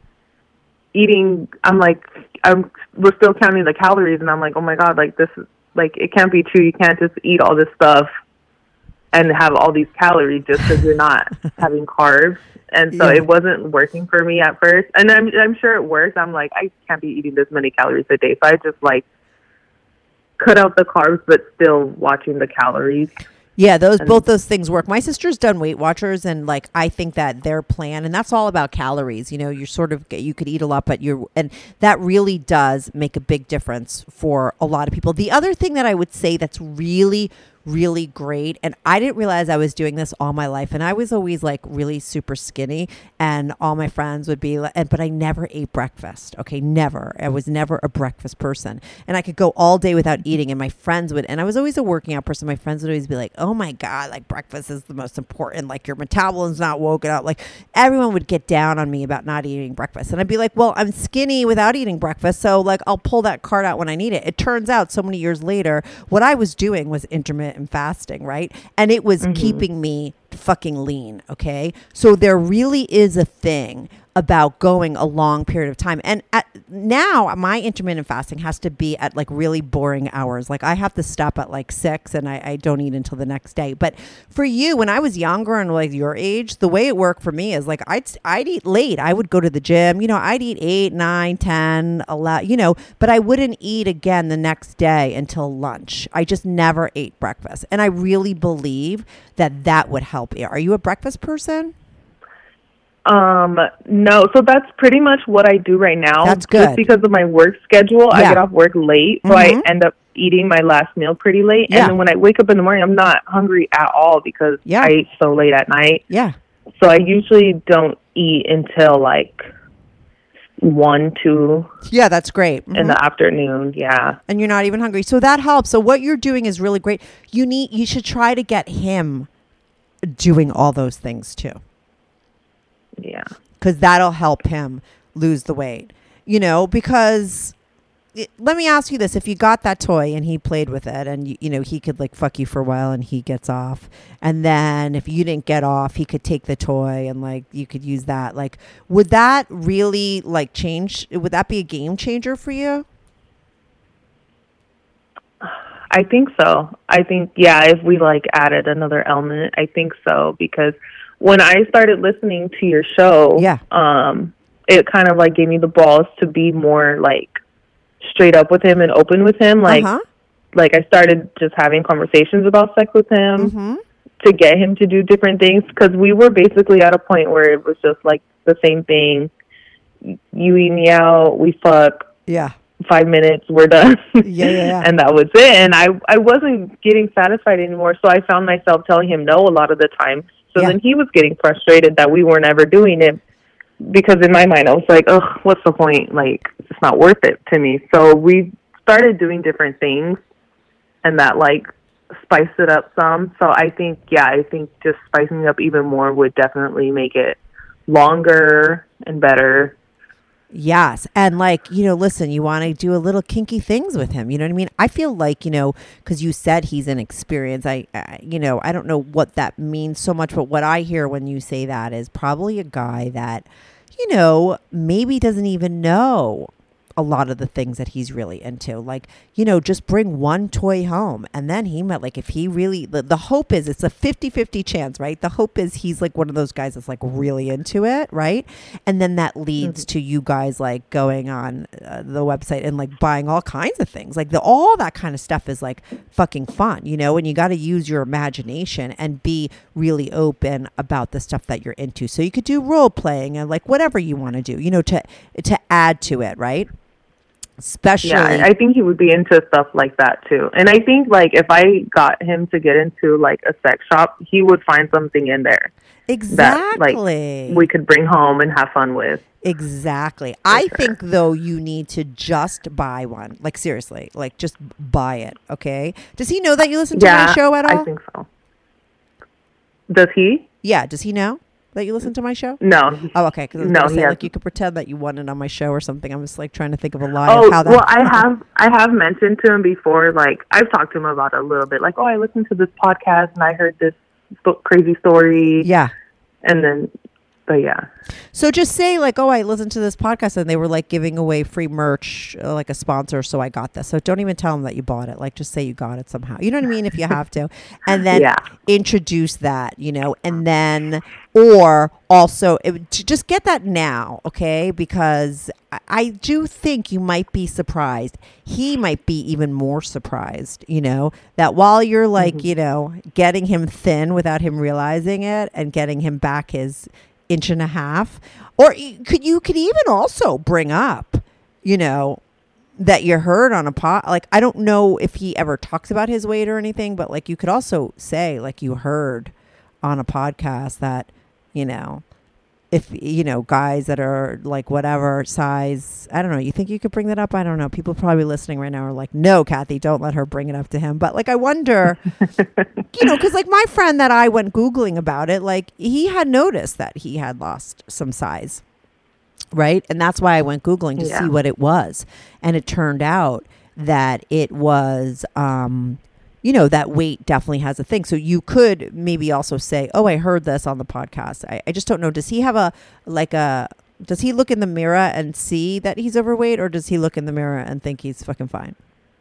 eating, I'm like, I'm, we're still counting the calories, and I'm like, oh my God, like this is, like, it can't be true. You can't just eat all this stuff and have all these calories just because you're not having carbs. And so yeah. it wasn't working for me at first. And I'm, I'm sure it works. I'm like, I can't be eating this many calories a day. So I just like cut out the carbs, but still watching the calories. Yeah, those both those things work. My sister's done Weight Watchers, and like I think that their plan, and that's all about calories. You know, you're sort of, you could eat a lot, but you're, and that really does make a big difference for a lot of people. The other thing that I would say that's really, really great, and I didn't realize I was doing this all my life, and I was always like really super skinny, and all my friends would be like, but I never ate breakfast. Okay, never. I was never a breakfast person, and I could go all day without eating, and my friends would, and I was always a working out person. My friends would always be like, oh my God, like breakfast is the most important, like your metabolism's not woken up. Like everyone would get down on me about not eating breakfast, and I'd be like, well, I'm skinny without eating breakfast, so like I'll pull that card out when I need it. It turns out so many years later, what I was doing was intermittent and fasting, right? And it was mm-hmm. keeping me fucking lean. Okay. So there really is a thing about going a long period of time. And at, now my intermittent fasting has to be at like really boring hours. Like I have to stop at like six and I, I don't eat until the next day. But for you, when I was younger and like your age, the way it worked for me is like I'd, I'd eat late. I would go to the gym, you know, I'd eat eight, nine, ten, eleven, you know, but I wouldn't eat again the next day until lunch. I just never ate breakfast. And I really believe that that would help you. Are you a breakfast person? Um, no, so that's pretty much what I do right now. That's good. Just because of my work schedule, Yeah. I get off work late, so Mhm. I end up eating my last meal pretty late. Yeah. And then when I wake up in the morning, I'm not hungry at all because Yeah. I ate so late at night. Yeah. So I usually don't eat until like one, two Yeah, that's great. in Mhm. the afternoon. Yeah. And you're not even hungry. So that helps. So what you're doing is really great. You need you should try to get him doing all those things too. Yeah. Because that'll help him lose the weight. You know, because it, let me ask you this. If you got that toy and he played with it and, you, you know, he could like fuck you for a while and he gets off. And then if you didn't get off, he could take the toy and like you could use that. Like, would that really like change? Would that be a game changer for you? I think so. I think, yeah, if we like added another element, I think so. Because when I started listening to your show, Yeah. um, it kind of like gave me the balls to be more like straight up with him and open with him. Like, Uh-huh. like I started just having conversations about sex with him Mhm. to get him to do different things. Because we were basically at a point where it was just like the same thing. You eat me out, we fuck. Yeah. Five minutes, we're done. Yeah, yeah, yeah. And that was it. And I, I wasn't getting satisfied anymore. So I found myself telling him no a lot of the time. So Yeah. then he was getting frustrated that we weren't ever doing it. Because in my mind, I was like, ugh, what's the point? Like, it's not worth it to me. So we started doing different things. And that, like, spiced it up some. So I think, yeah, I think just spicing it up even more would definitely make it longer and better. Yes. And like, you know, listen, you want to do a little kinky things with him. You know what I mean? I feel like, you know, because you said he's inexperienced. I, I, you know, I don't know what that means so much, but what I hear when you say that is probably a guy that, you know, maybe doesn't even know a lot of the things that he's really into. Like, you know, just bring one toy home and then he might, like, if he really, the, the hope is it's a fifty-fifty chance, right? The hope is he's like one of those guys that's like really into it, right? And then that leads mm-hmm. to you guys like going on uh, the website and like buying all kinds of things. Like the, all that kind of stuff is like fucking fun, you know, and you got to use your imagination and be really open about the stuff that you're into. So you could do role playing and like whatever you want to do, you know, to, to add to it, right? Especially, yeah, I think he would be into stuff like that too. And I think like if I got him to get into like a sex shop, he would find something in there exactly that like we could bring home and have fun with. Exactly. I sure. think though you need to just buy one. Like seriously, like just buy it. Okay. Does he know that you listen to yeah, my show at all? I think so. Does he? Yeah. Does he know that you listen to my show? No. Oh, okay. Because no, say, like you could pretend that you won it on my show or something. I'm just like trying to think of a lie. Oh, of how that well, I have I have mentioned to him before. Like I've talked to him about it a little bit. Like, oh, I listened to this podcast and I heard this st- crazy story. Yeah. And then, but yeah. So just say like, oh, I listened to this podcast and they were like giving away free merch, uh, like a sponsor. So I got this. So don't even tell them that you bought it. Like just say you got it somehow. You know what I mean? If you have to. And then yeah. introduce that, you know, and then, or also it, just get that now. Okay. Because I, I do think you might be surprised. He might be even more surprised, you know, that while you're like, mm-hmm. you know, getting him thin without him realizing it and getting him back his inch and a half, or could you could even also bring up, you know, that you heard on a pot. Like, I don't know if he ever talks about his weight or anything, but like you could also say like you heard on a podcast that, you know, if, you know, guys that are like whatever size, I don't know, you think you could bring that up? I don't know. People probably listening right now are like, no, Kathy, don't let her bring it up to him. But like, I wonder, you know, because like my friend that I went Googling about it, like he had noticed that he had lost some size. Right. And that's why I went Googling to yeah. see what it was. And it turned out that it was, um, you know, that weight definitely has a thing. So you could maybe also say, oh, I heard this on the podcast. I, I just don't know. Does he have a, like a, does he look in the mirror and see that he's overweight, or does he look in the mirror and think he's fucking fine?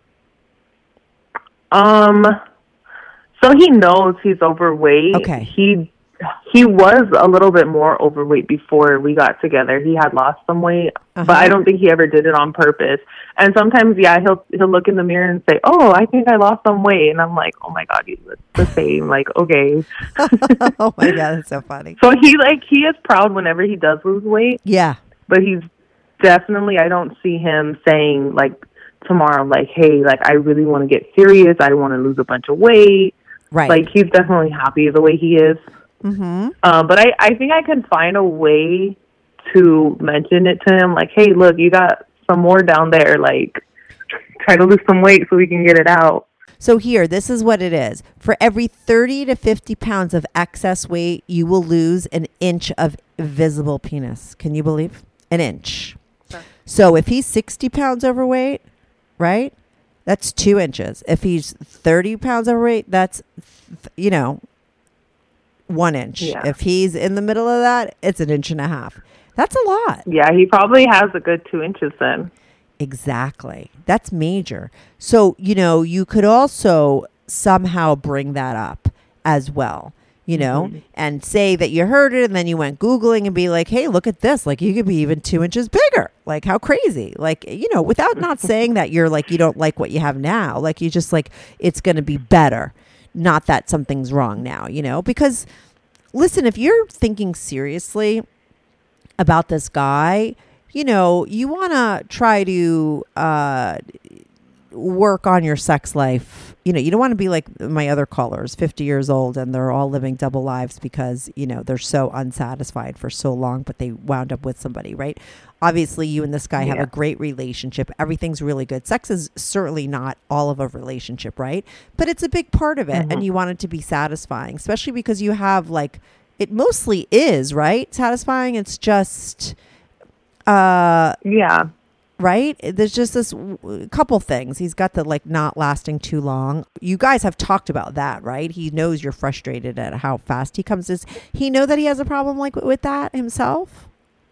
Um, so he knows he's overweight. Okay. He he was a little bit more overweight before we got together. He had lost some weight, uh-huh. but I don't think he ever did it on purpose. And sometimes, yeah, he'll he'll look in the mirror and say, "Oh, I think I lost some weight," and I'm like, "Oh my God, you look the same." Like, okay. Oh my God, that's so funny. So he like he is proud whenever he does lose weight. Yeah, but he's definitely, I don't see him saying like tomorrow, like, "Hey, like I really want to get serious. I want to lose a bunch of weight." Right. Like he's definitely happy the way he is. Mm-hmm. Uh, but I, I think I can find a way to mention it to him, like, "Hey, look, you got some more down there. Like, try to lose some weight so we can get it out." So here, this is what it is. For every thirty to fifty pounds of excess weight, you will lose an inch of visible penis. Can you believe? An inch. Sure. So if he's sixty pounds overweight, right? That's two inches. If he's thirty pounds overweight, that's, you know, one inch. Yeah. If he's in the middle of that, it's an inch and a half. That's a lot. Yeah, he probably has a good two inches then. Exactly. That's major. So, you know, you could also somehow bring that up as well, you know, mm-hmm. and say that you heard it and then you went Googling and be like, "Hey, look at this. Like, you could be even two inches bigger. Like, how crazy?" Like, you know, without not saying that you're like, you don't like what you have now. Like, you just like, it's going to be better. Not that something's wrong now, you know, because listen, if you're thinking seriously about this guy, you know, you want to try to uh, work on your sex life. You know, you don't want to be like my other callers, fifty years old, and they're all living double lives because, you know, they're so unsatisfied for so long, but they wound up with somebody, right? Obviously, you and this guy yeah. have a great relationship. Everything's really good. Sex is certainly not all of a relationship, right? But it's a big part of it, mm-hmm. and you want it to be satisfying, especially because you have, like, it mostly is, right? Satisfying. It's just... Uh, yeah. Right? There's just this w- couple things. He's got the like not lasting too long. You guys have talked about that, right? He knows you're frustrated at how fast he comes. Does he know that he has a problem like with that himself?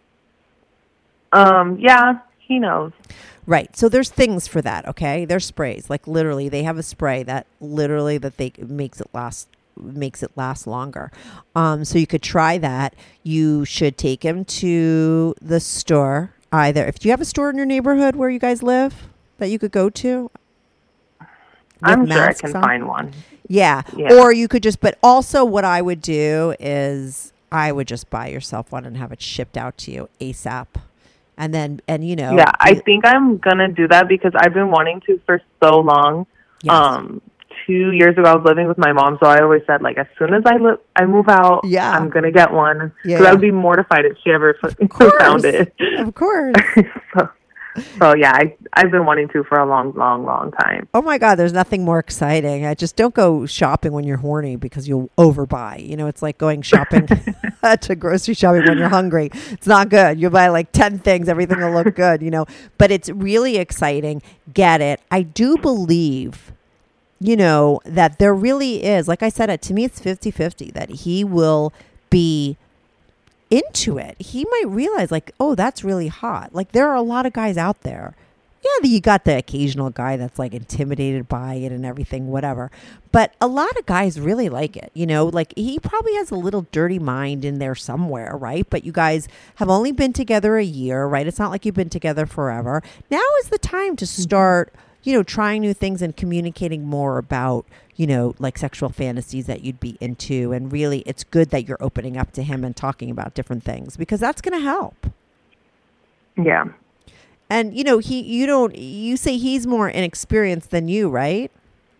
Um, yeah, he knows. Right. So there's things for that, okay? There's sprays. Like literally they have a spray that literally that they makes it last makes it last longer. Um, so you could try that. You should take him to the store. Either if you have a store in your neighborhood where you guys live that you could go to. I'm sure I can on. find one. Yeah. yeah. Or you could just, but also what I would do is I would just buy yourself one and have it shipped out to you ASAP. And then, and you know. Yeah, I think I'm going to do that because I've been wanting to for so long. Yes. Um, two years ago, I was living with my mom, so I always said, like, as soon as I li- I move out, yeah. I'm going to get one. Yeah. Because I would be mortified if she ever f- found it. Of course. so, so, yeah, I, I've been wanting to for a long, long, long time. Oh, my God, there's nothing more exciting. I just don't go shopping when you're horny because you'll overbuy. You know, it's like going shopping to grocery shopping when you're hungry. It's not good. You'll buy like ten things. Everything will look good, you know. But it's really exciting. Get it. I do believe... you know, that there really is, like I said, it to me, it's fifty-fifty that he will be into it. He might realize like, oh, that's really hot. Like there are a lot of guys out there. Yeah, you got the occasional guy that's like intimidated by it and everything, whatever. But a lot of guys really like it. You know, like he probably has a little dirty mind in there somewhere, right? But you guys have only been together a year, right? It's not like you've been together forever. Now is the time to start, you know, trying new things and communicating more about, you know, like sexual fantasies that you'd be into. And really, it's good that you're opening up to him and talking about different things because that's going to help. Yeah. And, you know, he, you don't, you say he's more inexperienced than you, right?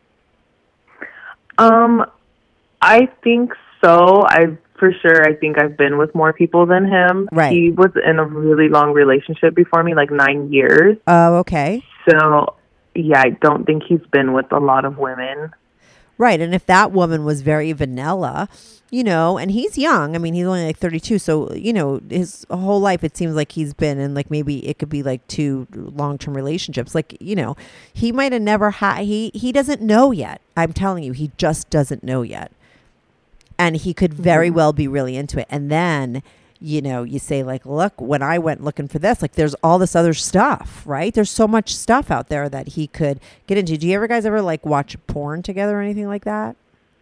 Um, I think so. I, for sure, I think I've been with more people than him. Right. He was in a really long relationship before me, like nine years. Oh, okay. So, yeah, I don't think he's been with a lot of women. Right. And if that woman was very vanilla, you know, and he's young. I mean, he's only like thirty-two. So, you know, his whole life, it seems like he's been in like maybe it could be like two long-term relationships. Like, you know, he might have never had, he, he doesn't know yet. I'm telling you, he just doesn't know yet. And he could very mm-hmm. well be really into it. And then, you know, you say like, look, when I went looking for this, like there's all this other stuff, right? There's so much stuff out there that he could get into. Do you ever guys ever like watch porn together or anything like that?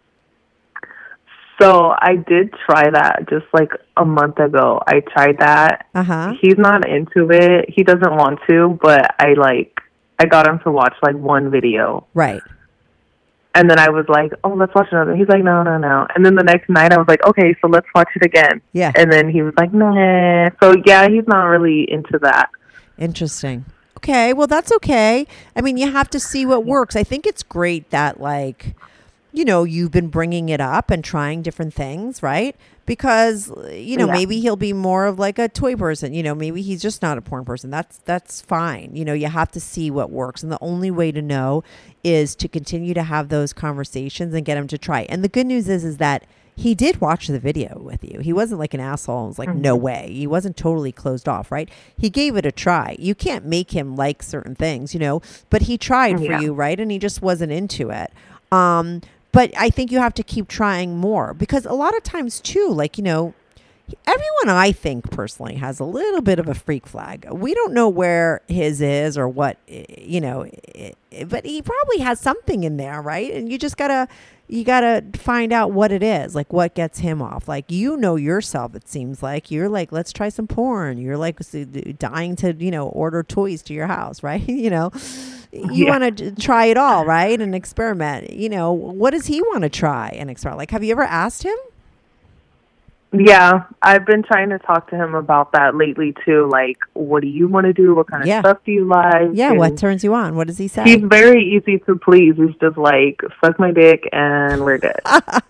So I did try that just like a month ago. I tried that. Uh-huh. He's not into it. He doesn't want to, but I like, I got him to watch like one video. Right. And then I was like, oh, let's watch another. He's like, no, no, no. And then the next night I was like, okay, so let's watch it again. Yeah. And then he was like, nah. So, yeah, he's not really into that. Interesting. Okay, well, that's okay. I mean, you have to see what works. I think it's great that, like, you know, you've been bringing it up and trying different things, right? Because, you know, yeah. maybe he'll be more of like a toy person. You know, maybe he's just not a porn person. That's that's fine. You know, you have to see what works. And the only way to know is to continue to have those conversations and get him to try. And the good news is, is that he did watch the video with you. He wasn't like an asshole. It was like, mm-hmm. no way. He wasn't totally closed off, right? He gave it a try. You can't make him like certain things, you know, but he tried for yeah. you, right? And he just wasn't into it. Um, But I think you have to keep trying more because a lot of times too, like, you know, everyone I think personally has a little bit of a freak flag. We don't know where his is or what, you know, but he probably has something in there, right? And you just gotta, you gotta find out what it is, like what gets him off. Like, you know yourself, it seems like you're like, let's try some porn. You're like dying to, you know, order toys to your house, right? You know. You yeah. want to try it all, right? And experiment. You know, what does he want to try and experiment? Like, have you ever asked him? Yeah, I've been trying to talk to him about that lately, too. Like, what do you want to do? What kind of yeah. stuff do you like? Yeah, and what turns you on? What does he say? He's very easy to please. He's just like, suck my dick and we're good.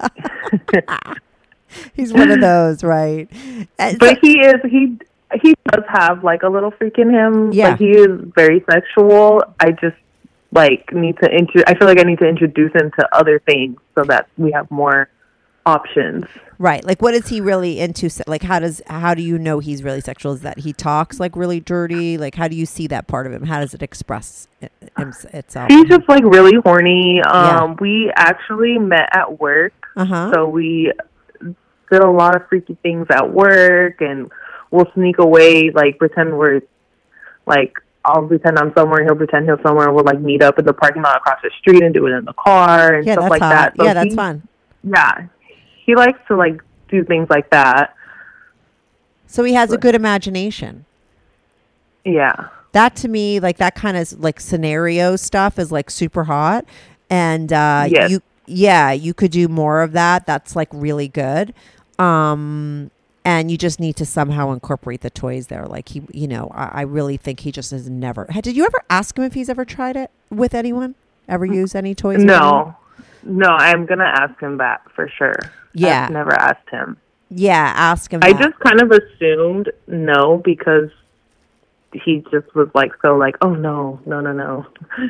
He's one of those, right? But so, he is, he... He does have, like, a little freak in him. Yeah. Like, he is very sexual. I just, like, need to... Intro- I feel like I need to introduce him to other things so that we have more options. Right. Like, what is he really into? Like, how does... How do you know he's really sexual? Is that he talks, like, really dirty? Like, how do you see that part of him? How does it express it, itself? He's just, like, really horny. Um, yeah. We actually met at work. Uh-huh. So we did a lot of freaky things at work, and... we'll sneak away, like, pretend we're, like, I'll pretend I'm somewhere, he'll pretend he's somewhere, we'll, like, meet up in the parking lot across the street and do it in the car and yeah, stuff that's like hot. that. So yeah, that's he, fun. Yeah. He likes to, like, do things like that. So he has a good imagination. Yeah. That, to me, like, that kind of, like, scenario stuff is, like, super hot. And, uh, yes. you, yeah, you could do more of that. That's, like, really good. Um... And you just need to somehow incorporate the toys there. Like, he, you know, I, I really think he just has never. Did you ever ask him if he's ever tried it with anyone? Ever used any toys? No. No, I'm going to ask him that for sure. Yeah. I've never asked him. Yeah, ask him I that. just kind of assumed no because he just was like, so like, oh, no, no, no, no.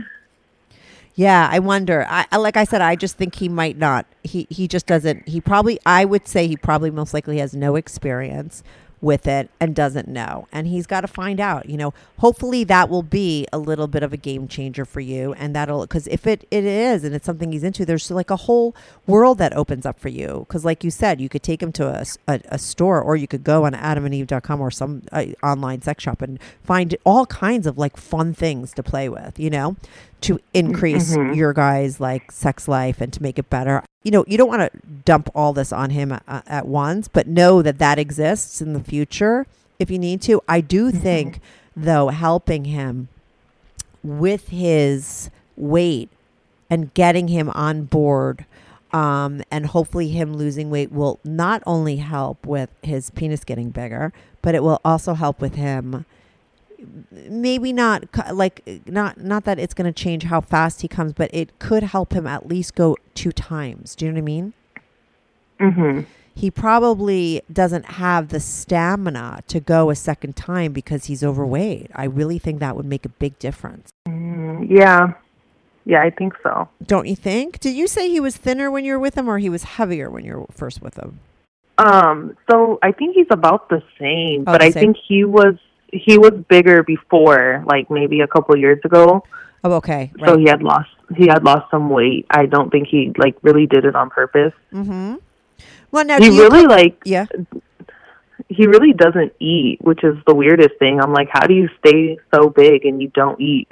Yeah, I wonder. I, I like I said, I just think he might not. He he just doesn't. He probably. I would say he probably most likely has no experience with it and doesn't know. And he's got to find out. You know, hopefully that will be a little bit of a game changer for you. And that'll, because if it, it is and it's something he's into, there's like a whole world that opens up for you. Because like you said, you could take him to a, a, a store, or you could go on adam and eve dot com or some uh, online sex shop and find all kinds of like fun things to play with, you know, to increase mm-hmm. your guys' like sex life and to make it better. You know, you don't want to dump all this on him at, at once, but know that that exists in the future if you need to. I do mm-hmm. think, though, helping him with his weight and getting him on board um, and hopefully him losing weight will not only help with his penis getting bigger, but it will also help with him. Maybe not like not not that it's going to change how fast he comes, but it could help him at least go two times. Do you know what I mean? Mm-hmm. He probably doesn't have the stamina to go a second time because he's overweight. I really think that would make a big difference. Mm, yeah. Yeah, I think so. Don't you think? Did you say he was thinner when you were with him, or he was heavier when you were first with him? Um, so I think he's about the same, Oh, but the I same. think he was he was bigger before, like maybe a couple of years ago. Oh, okay. So Right. he had lost he had lost some weight. I don't think he like really did it on purpose. Mm-hmm. Well, now He do you really cook- like yeah. he really doesn't eat, which is the weirdest thing. I'm like, how do you stay so big and you don't eat?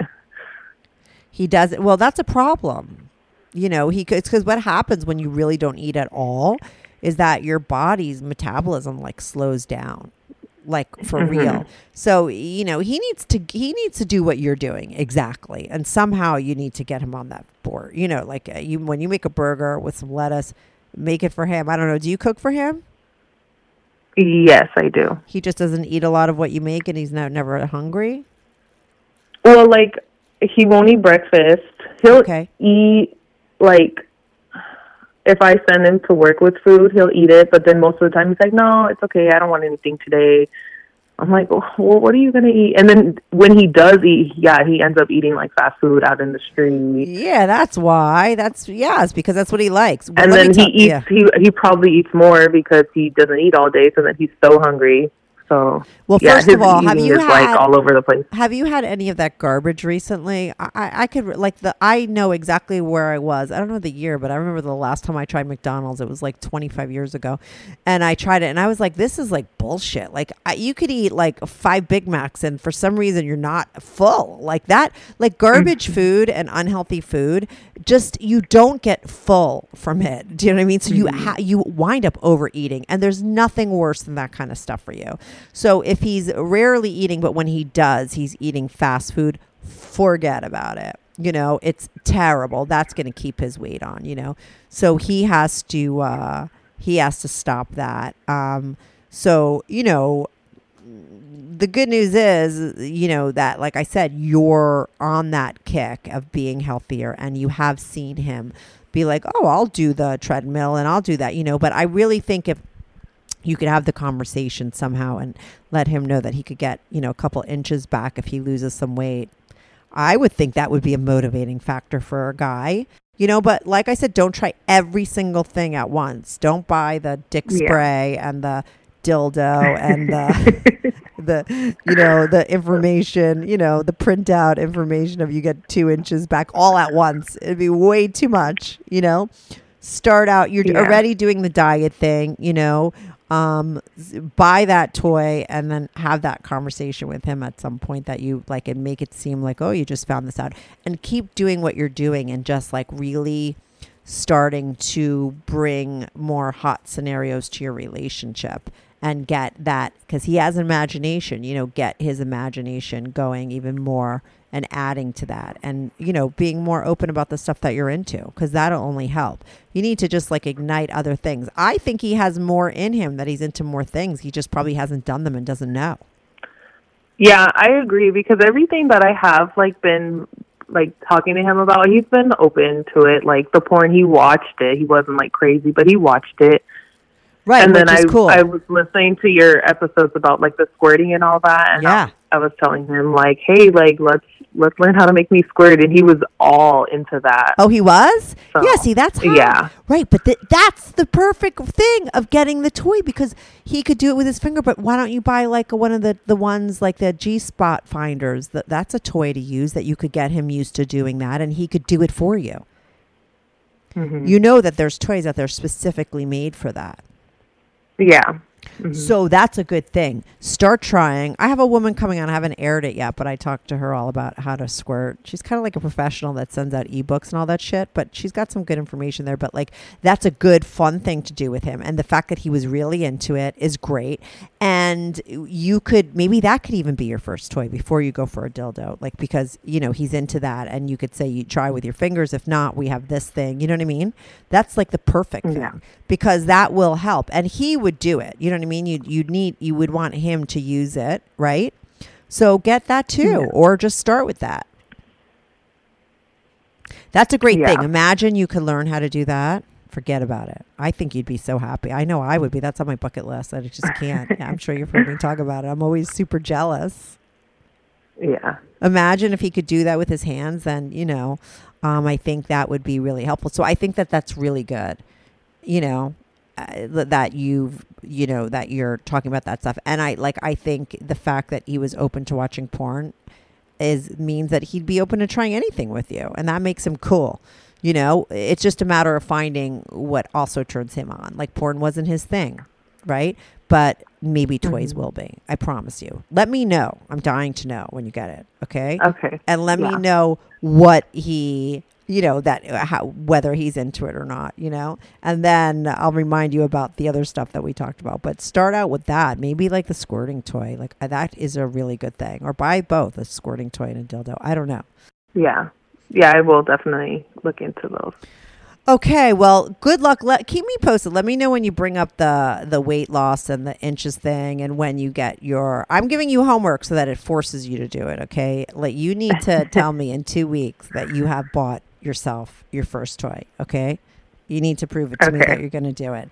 He does. Well, that's a problem. You know, he it's because what happens when you really don't eat at all is that your body's metabolism like slows down, like for Mhm. real. So you know he needs to he needs to do what you're doing exactly, and somehow you need to get him on that board. You know, like uh, you when you make a burger with some lettuce, make it for him. I don't know. Do you cook for him? Yes, I do. He just doesn't eat a lot of what you make, and he's not never hungry. Well, like he won't eat breakfast. He'll Okay. eat like if I send him to work with food, he'll eat it. But then most of the time, he's like, "No, it's okay. I don't want anything today." I'm like, "Well, what are you gonna eat?" And then when he does eat, yeah, he ends up eating like fast food out in the street. Yeah, that's why. That's yeah, it's because that's what he likes. Well, And let then me he tell- eats. yeah. He he probably eats more because he doesn't eat all day. So then he's so hungry. So Well, yeah, first his of all, have eating you is had like all over the place. have you had any of that garbage recently? I, I, I could like the I know exactly where I was. I don't know the year, but I remember the last time I tried McDonald's. It was like twenty-five years ago, and I tried it, and I was like, "This is like bullshit." Like I, you could eat like five Big Macs, and for some reason you're not full. Like that, like garbage food and unhealthy food. Just you don't get full from it. Do you know what I mean? So you ha- you wind up overeating, and there's nothing worse than that kind of stuff for you. So if he's rarely eating, but when he does, he's eating fast food, forget about it. You know, it's terrible. That's going to keep his weight on, you know. So he has to uh, he has to stop that. Um, so, you know, the good news is, you know, that, like I said, you're on that kick of being healthier, and you have seen him be like, oh, I'll do the treadmill and I'll do that, you know. But I really think if you could have the conversation somehow and let him know that he could get, you know, a couple inches back if he loses some weight, I would think that would be a motivating factor for a guy. You know, but like I said, don't try every single thing at once. Don't buy the dick Yeah. spray and the dildo and the the you know the information, you know, the printout information of you get two inches back all at once. It'd be way too much, you know. Start out, you're Yeah. already doing the diet thing, you know. Um, s- buy that toy and then have that conversation with him at some point that you like, and make it seem like, oh, you just found this out, and keep doing what you're doing, and just like really starting to bring more hot scenarios to your relationship, and get that, because he has imagination, you know, get his imagination going even more and adding to that, and, you know, being more open about the stuff that you're into, because that'll only help. You need to just like ignite other things. I think he has more in him, that he's into more things. He just probably hasn't done them and doesn't know. Yeah, I agree, because everything that I have like been like talking to him about, he's been open to it. Like the porn, he watched it. He wasn't like crazy, but he watched it. Right, And which then is I cool. I was listening to your episodes about like the squirting and all that, and Yeah. I, I was telling him like, hey, like let's let's learn how to make me squirt, and he was all into that. Oh, he was? So, yeah, see, that's how. yeah. Right, but th- that's the perfect thing of getting the toy, because he could do it with his finger, but why don't you buy like a, one of the, the ones like the G-spot finders? That That's a toy to use that you could get him used to doing that, and he could do it for you. Mm-hmm. You know that there's toys that they're specifically made for that. Yeah. So that's a good thing. Start trying. I have a woman coming on. I haven't aired it yet, but I talked to her all about how to squirt. She's kind of like a professional that sends out ebooks and all that shit, but she's got some good information there. But like, that's a good, fun thing to do with him. And the fact that he was really into it is great. And you could, maybe that could even be your first toy before you go for a dildo. Like, because, you know, he's into that. And you could say you try with your fingers. If not, we have this thing. You know what I mean? That's like the perfect thing. Yeah. Because that will help, and he would do it. You know what I mean? You you need you would want him to use it, right? So get that too, Yeah. or just start with that. That's a great Yeah. thing. Imagine you could learn how to do that. Forget about it. I think you'd be so happy. I know I would be. That's on my bucket list. I just can't. Yeah, I'm sure you've heard me talk about it. I'm always super jealous. Yeah. Imagine if he could do that with his hands, then, you know, um, I think that would be really helpful. So I think that that's really good, you know, uh, that you've, you know, that you're talking about that stuff. And I like, I think the fact that he was open to watching porn is means that he'd be open to trying anything with you. And that makes him cool. You know, it's just a matter of finding what also turns him on. Like porn wasn't his thing, right? But maybe toys mm-hmm. will be. I promise you. Let me know. I'm dying to know when you get it. Okay. Okay. And let yeah. me know what he, you know, that how whether he's into it or not. You know, and then I'll remind you about the other stuff that we talked about. But start out with that. Maybe like the squirting toy. Like uh, that is a really good thing. Or buy both, a squirting toy and a dildo. I don't know. Yeah. Yeah, I will definitely look into those. Okay, well, good luck. Let keep me posted. Let me know when you bring up the the weight loss and the inches thing, and when you get your. I'm giving you homework so that it forces you to do it. Okay, like you need to tell me in two weeks that you have bought yourself your first toy. Okay, you need to prove it to okay. me that you're going to do it.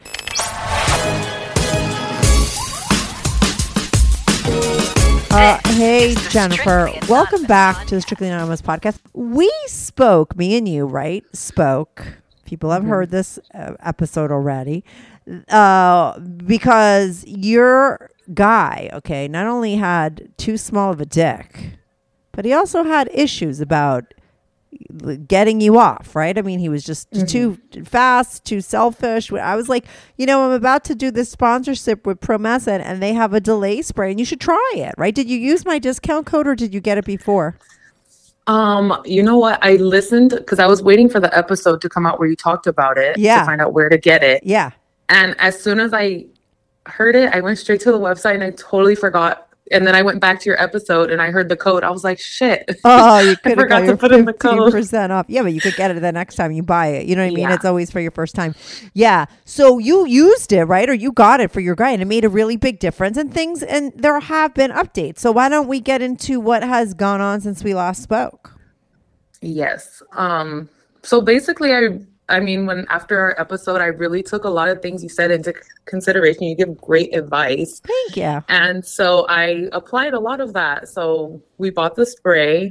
Uh, hey, Jennifer, welcome back to the Strictly Anonymous podcast. We spoke, me and you, right? Spoke. People have mm-hmm. heard this uh, episode already. Uh, because your guy, okay, not only had too small of a dick, but he also had issues about getting you off, right? I mean, he was just mm-hmm. too fast, too selfish. I was like, you know, I'm about to do this sponsorship with Promescent and they have a delay spray and you should try it, right? Did you use my discount code or did you get it before? Um, you know what? I listened because I was waiting for the episode to come out where you talked about it yeah. to find out where to get it. Yeah. And as soon as I heard it, I went straight to the website and I totally forgot. And then I went back to your episode and I heard the code. I was like, shit. Oh, you could have got to put in the code. fifteen percent off. Yeah, but you could get it the next time you buy it. You know what I mean? Yeah. It's always for your first time. Yeah. So you used it, right? Or you got it for your guy and it made a really big difference and things. And there have been updates. So why don't we get into what has gone on since we last spoke? Yes. Um, so basically, I I mean, when after our episode, I really took a lot of things you said into consideration. You give great advice. Thank you. And so I applied a lot of that. So we bought the spray.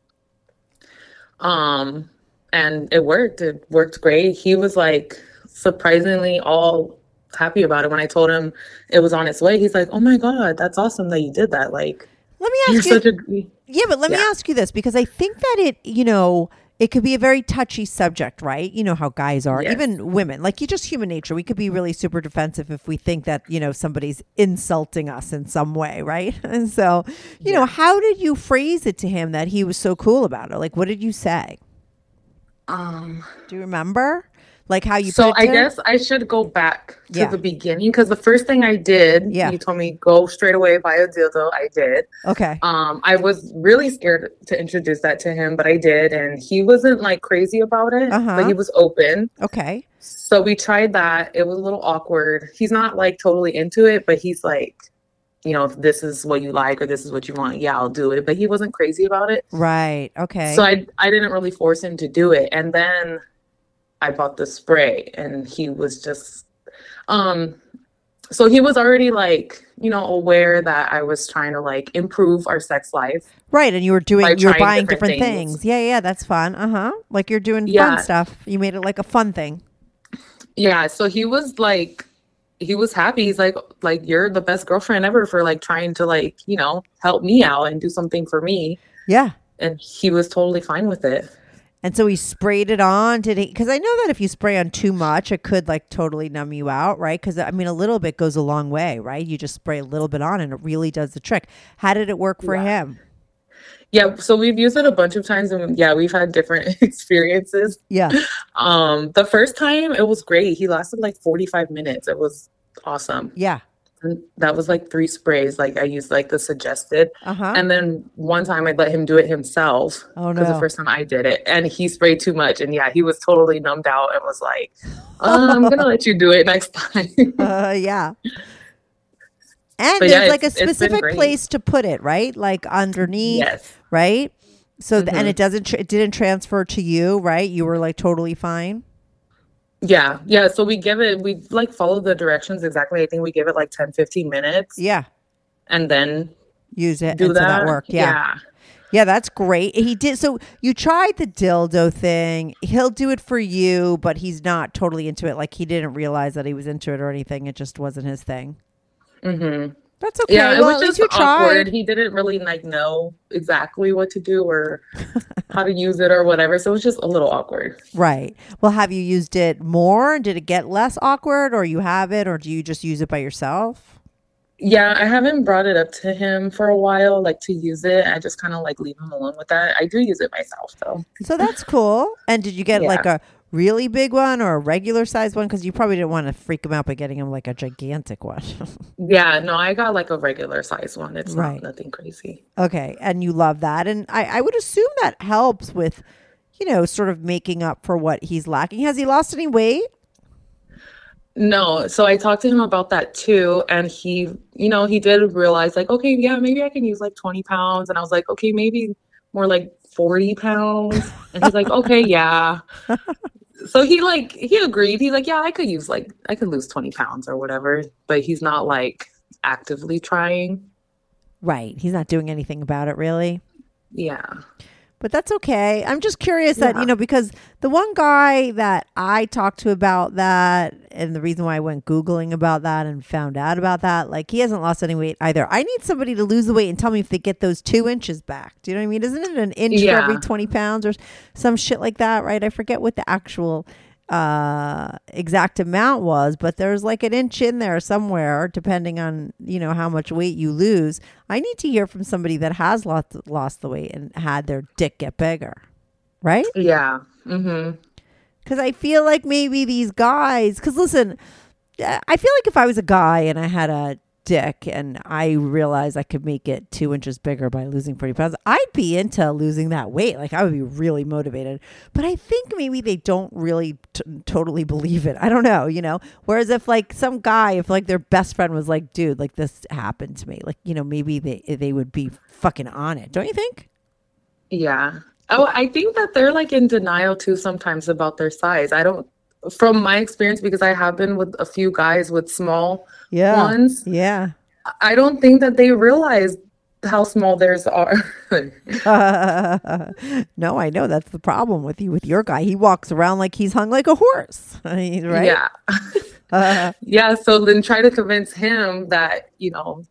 Um, and it worked. It worked great. He was like surprisingly all happy about it. When I told him it was on its way, he's like, "Oh my God, that's awesome that you did that." Like, let me ask you're you. Such a, yeah, but let yeah. me ask you this, because I think that it, you know, it could be a very touchy subject, right? You know how guys are, yes. even women, like you just human nature. We could be really super defensive if we think that, you know, somebody's insulting us in some way, right? And so, you yeah. know, how did you phrase it to him that he was so cool about it? Like, what did you say? Um, Do you remember? Like how you So put it I to guess I should go back to yeah. the beginning, because the first thing I did, yeah. you told me go straight away buy a dildo. I did. Okay. Um, I was really scared to introduce that to him, but I did, and he wasn't like crazy about it, uh-huh. but he was open. Okay. So we tried that. It was a little awkward. He's not like totally into it, but he's like, you know, if this is what you like or this is what you want, yeah, I'll do it. But he wasn't crazy about it. Right. Okay. So I I didn't really force him to do it, and then I bought the spray and he was just, um, so he was already like, you know, aware that I was trying to like improve our sex life. Right. And you were doing, you're buying different, different things. things. Yeah. Yeah. That's fun. Uh huh. Like you're doing yeah. fun stuff. You made it like a fun thing. Yeah. So he was like, he was happy. He's like, like, you're the best girlfriend ever for like trying to like, you know, help me out and do something for me. Yeah. And he was totally fine with it. And so he sprayed it on. Did he? Because I know that if you spray on too much, it could like totally numb you out, right? Because I mean, a little bit goes a long way, right? You just spray a little bit on, and it really does the trick. How did it work for yeah. him? Yeah, so we've used it a bunch of times, and yeah, we've had different experiences. Yeah. Um, the first time it was great. He lasted like forty-five minutes. It was awesome. Yeah. And that was like three sprays. Like I used like the suggested. Uh-huh. And then one time I let him do it himself. Oh, no. Because the first time I did it. And he sprayed too much. And yeah, he was totally numbed out and was like, oh, I'm going to let you do it next time. uh, yeah. And but there's yeah, like a specific place to put it, right? Like underneath, yes. right? So, mm-hmm. th- and it doesn't, tr- it didn't transfer to you, right? You were like totally fine. Yeah. Yeah. So we give it, we like follow the directions exactly. I think we give it like ten, fifteen minutes. Yeah. And then use it do until that. that worked. Yeah. Yeah. Yeah, that's great. He did. So you tried the dildo thing. He'll do it for you, but he's not totally into it. Like he didn't realize that he was into it or anything. It just wasn't his thing. Mm-hmm. That's okay. Yeah, it well, was at least just you awkward. tried. He didn't really like know exactly what to do or how to use it or whatever. So it was just a little awkward. Right. Well, have you used it more? Did it get less awkward, or you have it, or do you just use it by yourself? Yeah, I haven't brought it up to him for a while, like to use it. I just kind of like leave him alone with that. I do use it myself though. So that's cool. And did you get Yeah. like a really big one or a regular size one? Because you probably didn't want to freak him out by getting him like a gigantic one. Yeah, no, I got like a regular size one. It's Right. not nothing crazy. Okay. And you love that. And I, I would assume that helps with, you know, sort of making up for what he's lacking. Has he lost any weight? No, so I talked to him about that too, and he, you know, he did realize like, okay, yeah, maybe I can use like twenty pounds, and I was like, okay, maybe more like forty pounds, and he's like, okay, yeah. So he like he agreed. He's like, yeah, I could use like I could lose twenty pounds or whatever, but he's not like actively trying. Right. He's not doing anything about it, really. Yeah. But that's okay. I'm just curious that, Yeah. you know, because the one guy that I talked to about that, and the reason why I went Googling about that and found out about that, like he hasn't lost any weight either. I need somebody to lose the weight and tell me if they get those two inches back. Do you know what I mean? Isn't it an inch Yeah. for every twenty pounds or some shit like that, right? I forget what the actual uh exact amount was, but there's like an inch in there somewhere depending on, you know, how much weight you lose. I need to hear from somebody that has lost lost the weight and had their dick get bigger, right? Yeah. Mm-hmm. Because I feel like maybe these guys, because listen, I feel like if I was a guy and I had a dick and I realized I could make it two inches bigger by losing forty pounds, I'd be into losing that weight. Like I would be really motivated. But I think maybe they don't really t- totally believe it. I don't know, you know? Whereas if like some guy, if like their best friend was like, dude, like this happened to me, like, you know, maybe they, they would be fucking on it. Don't you think? Yeah. Oh, I think that they're like in denial too sometimes about their size. I don't, from my experience, because I have been with a few guys with small Yeah. ones. Yeah. I don't think that they realize how small theirs are. Uh, no, I know that's the problem with you, with your guy. He walks around like he's hung like a horse, right? Yeah. Uh, Yeah. So then try to convince him that, you know,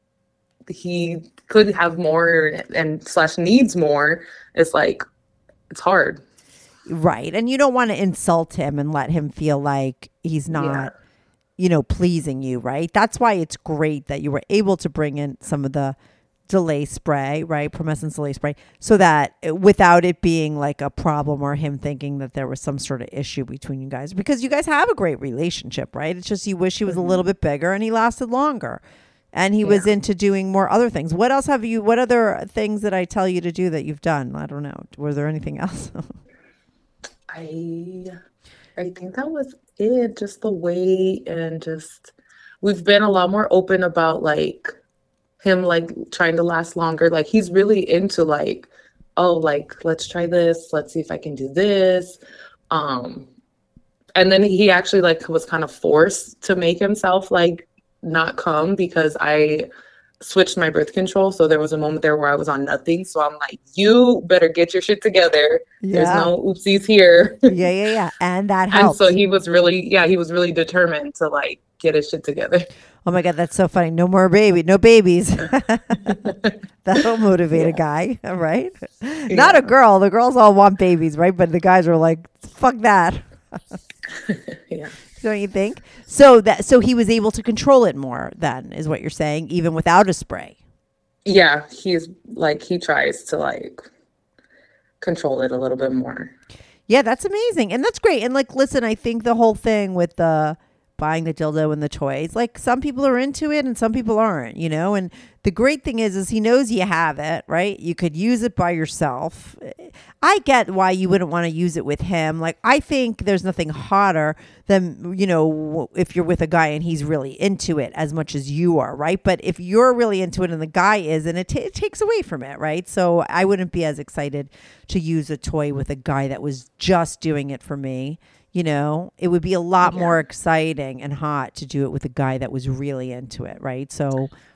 he could have more and slash needs more. It's like, it's hard. right. And you don't want to insult him and let him feel like he's not, Yeah. you know, pleasing you, right? That's why it's great that you were able to bring in some of the delay spray, right? Promescent delay spray, so that it- without it being like a problem or him thinking that there was some sort of issue between you guys, because you guys have a great relationship, right? It's just you wish he was a little bit bigger and he lasted longer. And he was Yeah. into doing more other things. What else have you, what other things did I tell you to do that you've done? I don't know. Was there anything else? I I think that was it. Just the weight and just we've been a lot more open about like him like trying to last longer. Like he's really into like, oh, like let's try this. Let's see if I can do this. Um, and then he actually like was kind of forced to make himself like not come because I switched my birth control. So there was a moment there where I was on nothing. So I'm like, you better get your shit together. There's Yeah. no oopsies here. yeah, yeah, yeah. And that And helps. so he was really, yeah, he was really determined to like get his shit together. Oh my God, that's so funny. No more baby, no babies. That'll motivate a guy, right? Not a girl. The girls all want babies, right? But the guys are like, fuck that. Yeah. Don't you think? So that so he was able to control it more then, is what you're saying, even without a spray. Yeah, he's like he tries to like control it a little bit more. Yeah, that's amazing. And that's great. And like, listen, I think the whole thing with the buying the dildo and the toys, like some people are into it and some people aren't, you know? And the great thing is, is he knows you have it, right? You could use it by yourself. I get why you wouldn't want to use it with him. Like, I think there's nothing hotter than, you know, if you're with a guy and he's really into it as much as you are, right? But if you're really into it and the guy isn't, it, t- it takes away from it, right? So I wouldn't be as excited to use a toy with a guy that was just doing it for me. You know, it would be a lot Yeah. more exciting and hot to do it with a guy that was really into it, right? So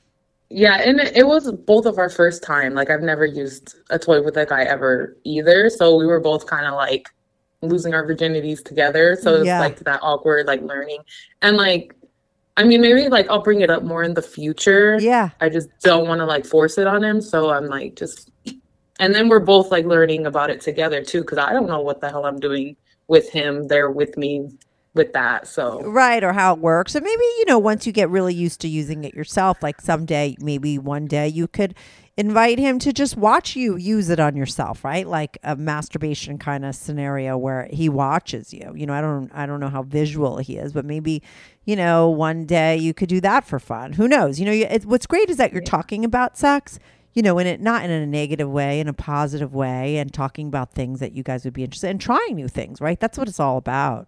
Yeah, and it, it was both of our first time. Like I've never used a toy with a guy ever either. So we were both kind of like losing our virginities together. So it's Yeah. like that awkward like learning. And like I mean maybe like I'll bring it up more in the future. Yeah. I just don't want to like force it on him. So I'm like just and then we're both like learning about it together too, because I don't know what the hell I'm doing with him there with me with that. So Right, or how it works. And maybe, you know, once you get really used to using it yourself, like someday, maybe one day you could invite him to just watch you use it on yourself, right? Like a masturbation kind of scenario where he watches you. You know, I don't I don't know how visual he is, but maybe, you know, one day you could do that for fun. Who knows? You know, you, it, what's great is that you're talking about sex, you know, in it, not in a negative way, in a positive way, and talking about things that you guys would be interested in, trying new things, right? That's what it's all about.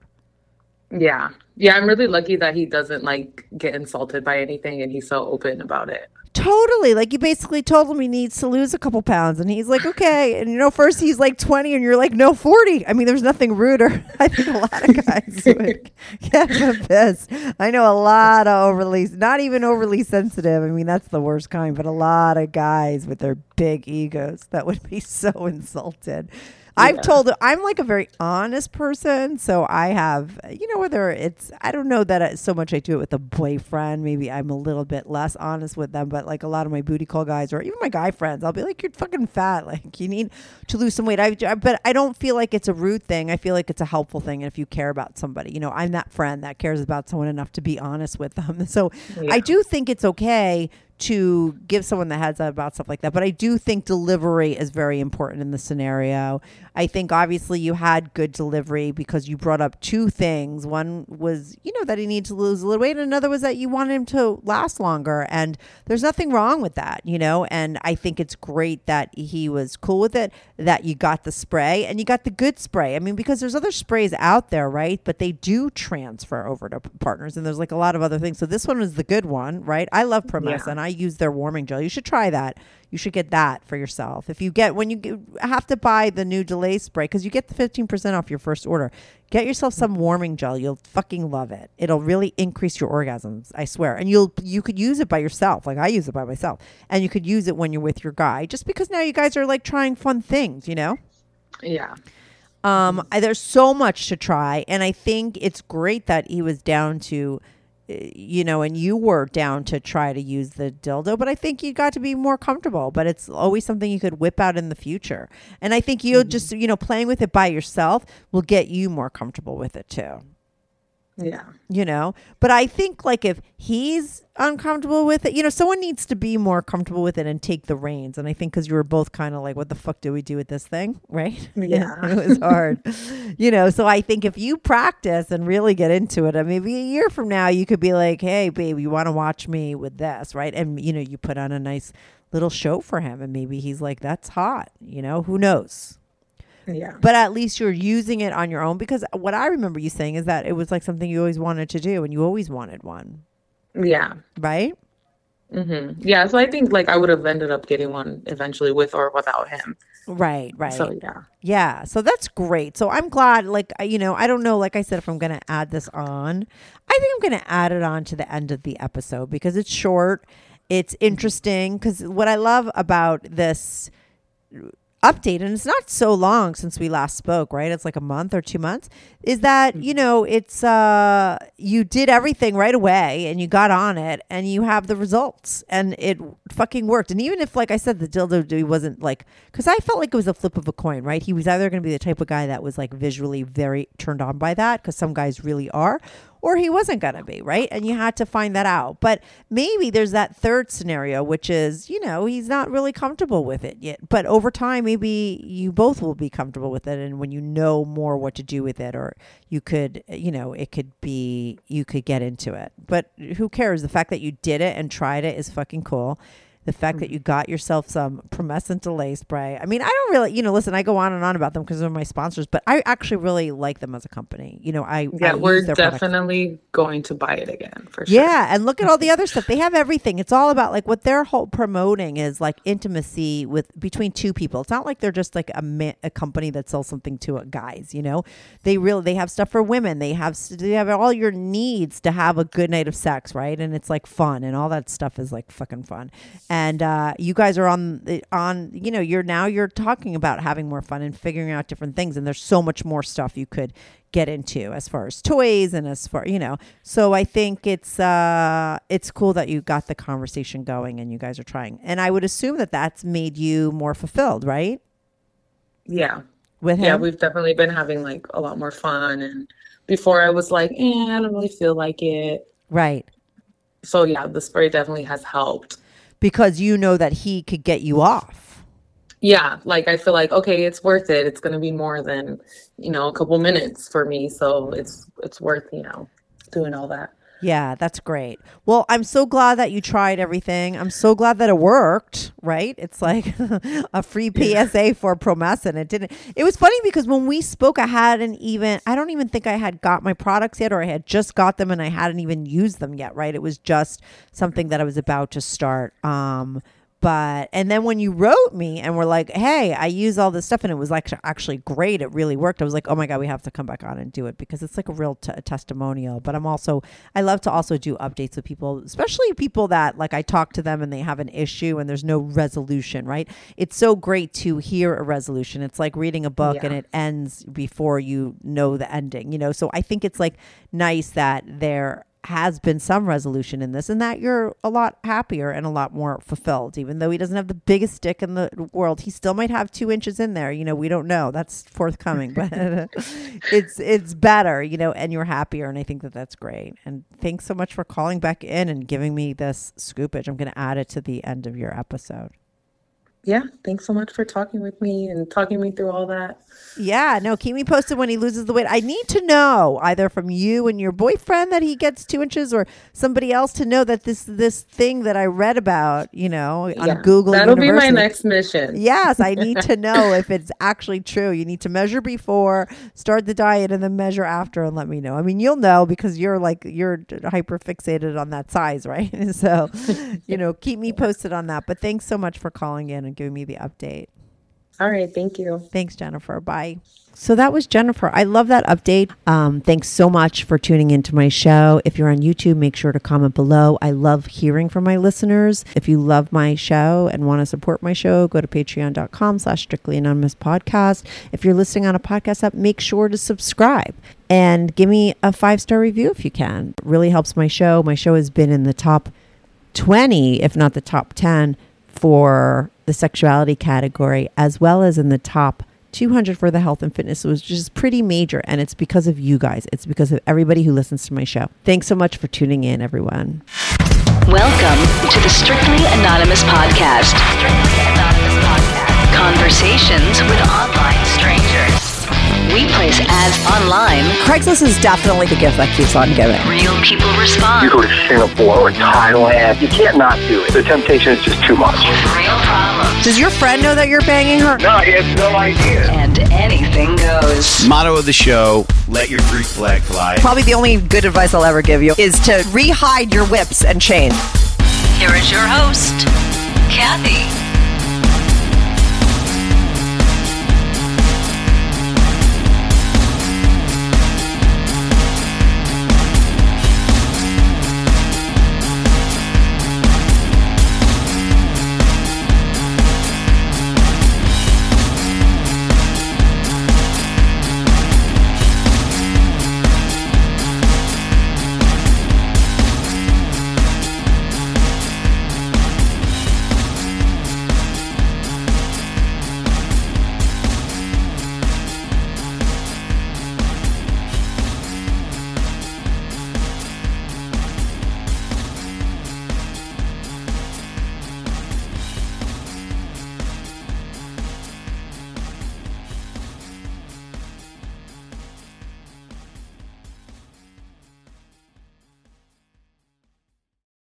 yeah. Yeah, I'm really lucky that he doesn't like get insulted by anything and he's so open about it. Totally. Like you basically told him he needs to lose a couple pounds and he's like, okay. And you know, first he's like twenty and you're like, no, forty. I mean, there's nothing ruder. I think a lot of guys would get him pissed. I know a lot of overly, not even overly sensitive. I mean, that's the worst kind, but a lot of guys with their big egos that would be so insulted. I've Yeah. told I'm like a very honest person. So I have, you know, whether it's, I don't know that it's so much I do it with a boyfriend. Maybe I'm a little bit less honest with them. But like a lot of my booty call guys or even my guy friends, I'll be like, you're fucking fat. Like you need to lose some weight. I, I- but I don't feel like it's a rude thing. I feel like it's a helpful thing. And if you care about somebody, you know, I'm that friend that cares about someone enough to be honest with them. So Yeah. I do think it's okay to give someone the heads up about stuff like that. But I do think delivery is very important in the scenario. I think obviously you had good delivery because you brought up two things. One was, you know, that he needed to lose a little weight. And another was that you wanted him to last longer. And there's nothing wrong with that, you know. And I think it's great that he was cool with it, that you got the spray and you got the good spray. I mean, because there's other sprays out there, right? But they do transfer over to partners. And there's like a lot of other things. So this one was the good one, right? I love Promessa Yeah. and I use their warming gel. You should try that. You should get that for yourself. If you get, when you get, have to buy the new Delay spray, because you get the fifteen percent off your first order, get yourself some warming gel. You'll fucking love it. It'll really increase your orgasms, I swear. And you'll, you could use it by yourself. Like I use it by myself. And you could use it when you're with your guy, just because now you guys are like trying fun things, you know? Yeah. Um, I, there's so much to try. And I think it's great that he was down to, you know, and you were down to try to use the dildo, but I think you got to be more comfortable. But it's always something you could whip out in the future. And I think you'll just, you know, playing with it by yourself will get you more comfortable with it too. Yeah. You know, but I think like if he's uncomfortable with it, you know, someone needs to be more comfortable with it and take the reins. And I think because you were both kind of like, what the fuck do we do with this thing? Right. Yeah. It was hard, you know, so I think if you practice and really get into it, and maybe a year from now, you could be like, hey, babe, you want to watch me with this? Right. And, you know, you put on a nice little show for him and maybe he's like, that's hot. You know, who knows? Yeah. But at least you're using it on your own, because what I remember you saying is that it was like something you always wanted to do and you always wanted one. Yeah. Right? Mm-hmm. Yeah. So I think like I would have ended up getting one eventually with or without him. Right, right. So yeah. Yeah. So that's great. So I'm glad, like, I- you know, I don't know, like I said, if I'm going to add this on, I think I'm going to add it on to the end of the episode because it's short. It's interesting because what I love about this update, and it's not so long since we last spoke, right? It's like a month or two months, is that, you know, it's, uh, you did everything right away and you got on it and you have the results and it fucking worked. And even if, like I said, the dildo wasn't like, because I felt like it was a flip of a coin, right? He was either going to be the type of guy that was like visually very turned on by that, because some guys really are, or he wasn't going to be, right? And you had to find that out. But maybe there's that third scenario, which is, you know, he's not really comfortable with it yet. But over time, maybe you both will be comfortable with it. And when you know more what to do with it, or you could, you know, it could be, you could get into it. But who cares? The fact that you did it and tried it is fucking cool. the fact that you got yourself some Promescent Delay spray. I mean, I don't really, you know, listen, I go on and on about them because they're my sponsors, but I actually really like them as a company. You know, I yeah, I we're use their definitely products. going to buy it again for sure. Yeah, and look at all the other stuff. They have everything. It's all about like what they're whole promoting is like intimacy with between two people. It's not like they're just like a ma- a company that sells something to uh, guys. You know, they really they have stuff for women. They have they have all your needs to have a good night of sex, right? And it's like fun, and all that stuff is like fucking fun. And uh, you guys are on the on. You know, you're now you're talking about having more fun and figuring out different things. And there's so much more stuff you could get into as far as toys and as far, you know. So I think it's uh it's cool that you got the conversation going and you guys are trying. And I would assume that that's made you more fulfilled, right? Yeah. With him? Yeah, we've definitely been having like a lot more fun. And before I was like, eh, I don't really feel like it. Right. So yeah, the spray definitely has helped. Because you know that he could get you off. Yeah, like I feel like, okay, it's worth it. It's going to be more than, you know, a couple minutes for me. So it's it's worth, you know, doing all that. Yeah, that's great. Well, I'm so glad that you tried everything. I'm so glad that it worked, right? It's like a free P S A for Promescent. It didn't. It was funny because when we spoke, I hadn't even, I don't even think I had got my products yet, or I had just got them and I hadn't even used them yet, right? It was just something that I was about to start. Um, But, and then when you wrote me and were like, hey, I use all this stuff and it was like actually great. It really worked. I was like, oh my God, we have to come back on and do it because it's like a real t- testimonial. But I'm also, I love to also do updates with people, especially people that like I talk to them and they have an issue and there's no resolution, right? It's so great to hear a resolution. It's like reading a book yeah. and it ends before you know the ending, you know? So I think it's like nice that there has been some resolution in this and that you're a lot happier and a lot more fulfilled. Even though he doesn't have the biggest dick in the world, he still might have two inches in there. You know, we don't know. That's forthcoming, but it's it's better, you know, and you're happier. And I think that that's great. And thanks so much for calling back in and giving me this scoopage. I'm going to add it to the end of your episode. Yeah, thanks so much for talking with me and talking me through all that. Yeah, no, keep me posted when he loses the weight. I need to know either from you and your boyfriend that he gets two inches or somebody else to know that this this thing that I read about, you know, on yeah, Google that'll University. be my next mission. Yes, I need to know if it's actually true. You need to measure before, start the diet, and then measure after and let me know. I mean, you'll know because you're like, you're hyper fixated on that size, right? So, you know, keep me posted on that. But thanks so much for calling in and giving me the update. All right. Thank you. Thanks, Jennifer. Bye. So that was Jennifer. I love that update. Um, thanks so much for tuning into my show. If you're on YouTube, make sure to comment below. I love hearing from my listeners. If you love my show and want to support my show, go to patreon.com slash strictly anonymous podcast. If you're listening on a podcast app, make sure to subscribe and give me a five-star review if you can. It really helps my show. My show has been in the top twenty, if not the top ten, for the sexuality category, as well as in the top two hundred for the health and fitness, which is pretty major. And it's because of you guys. It's because of everybody who listens to my show. Thanks so much for tuning in, everyone. Welcome to the Strictly Anonymous Podcast. Strictly Anonymous Podcast. Conversations with online strangers. We place ads online. Craigslist is definitely the gift that keeps on giving. Real people respond. You go to Singapore or Thailand, you can't not do it. The temptation is just too much. Real problems. Does your friend know that you're banging her? No, he has no idea. And anything goes. Motto of the show, let your Greek flag fly. Probably the only good advice I'll ever give you is to re-hide your whips and chains. Here is your host, Kathy.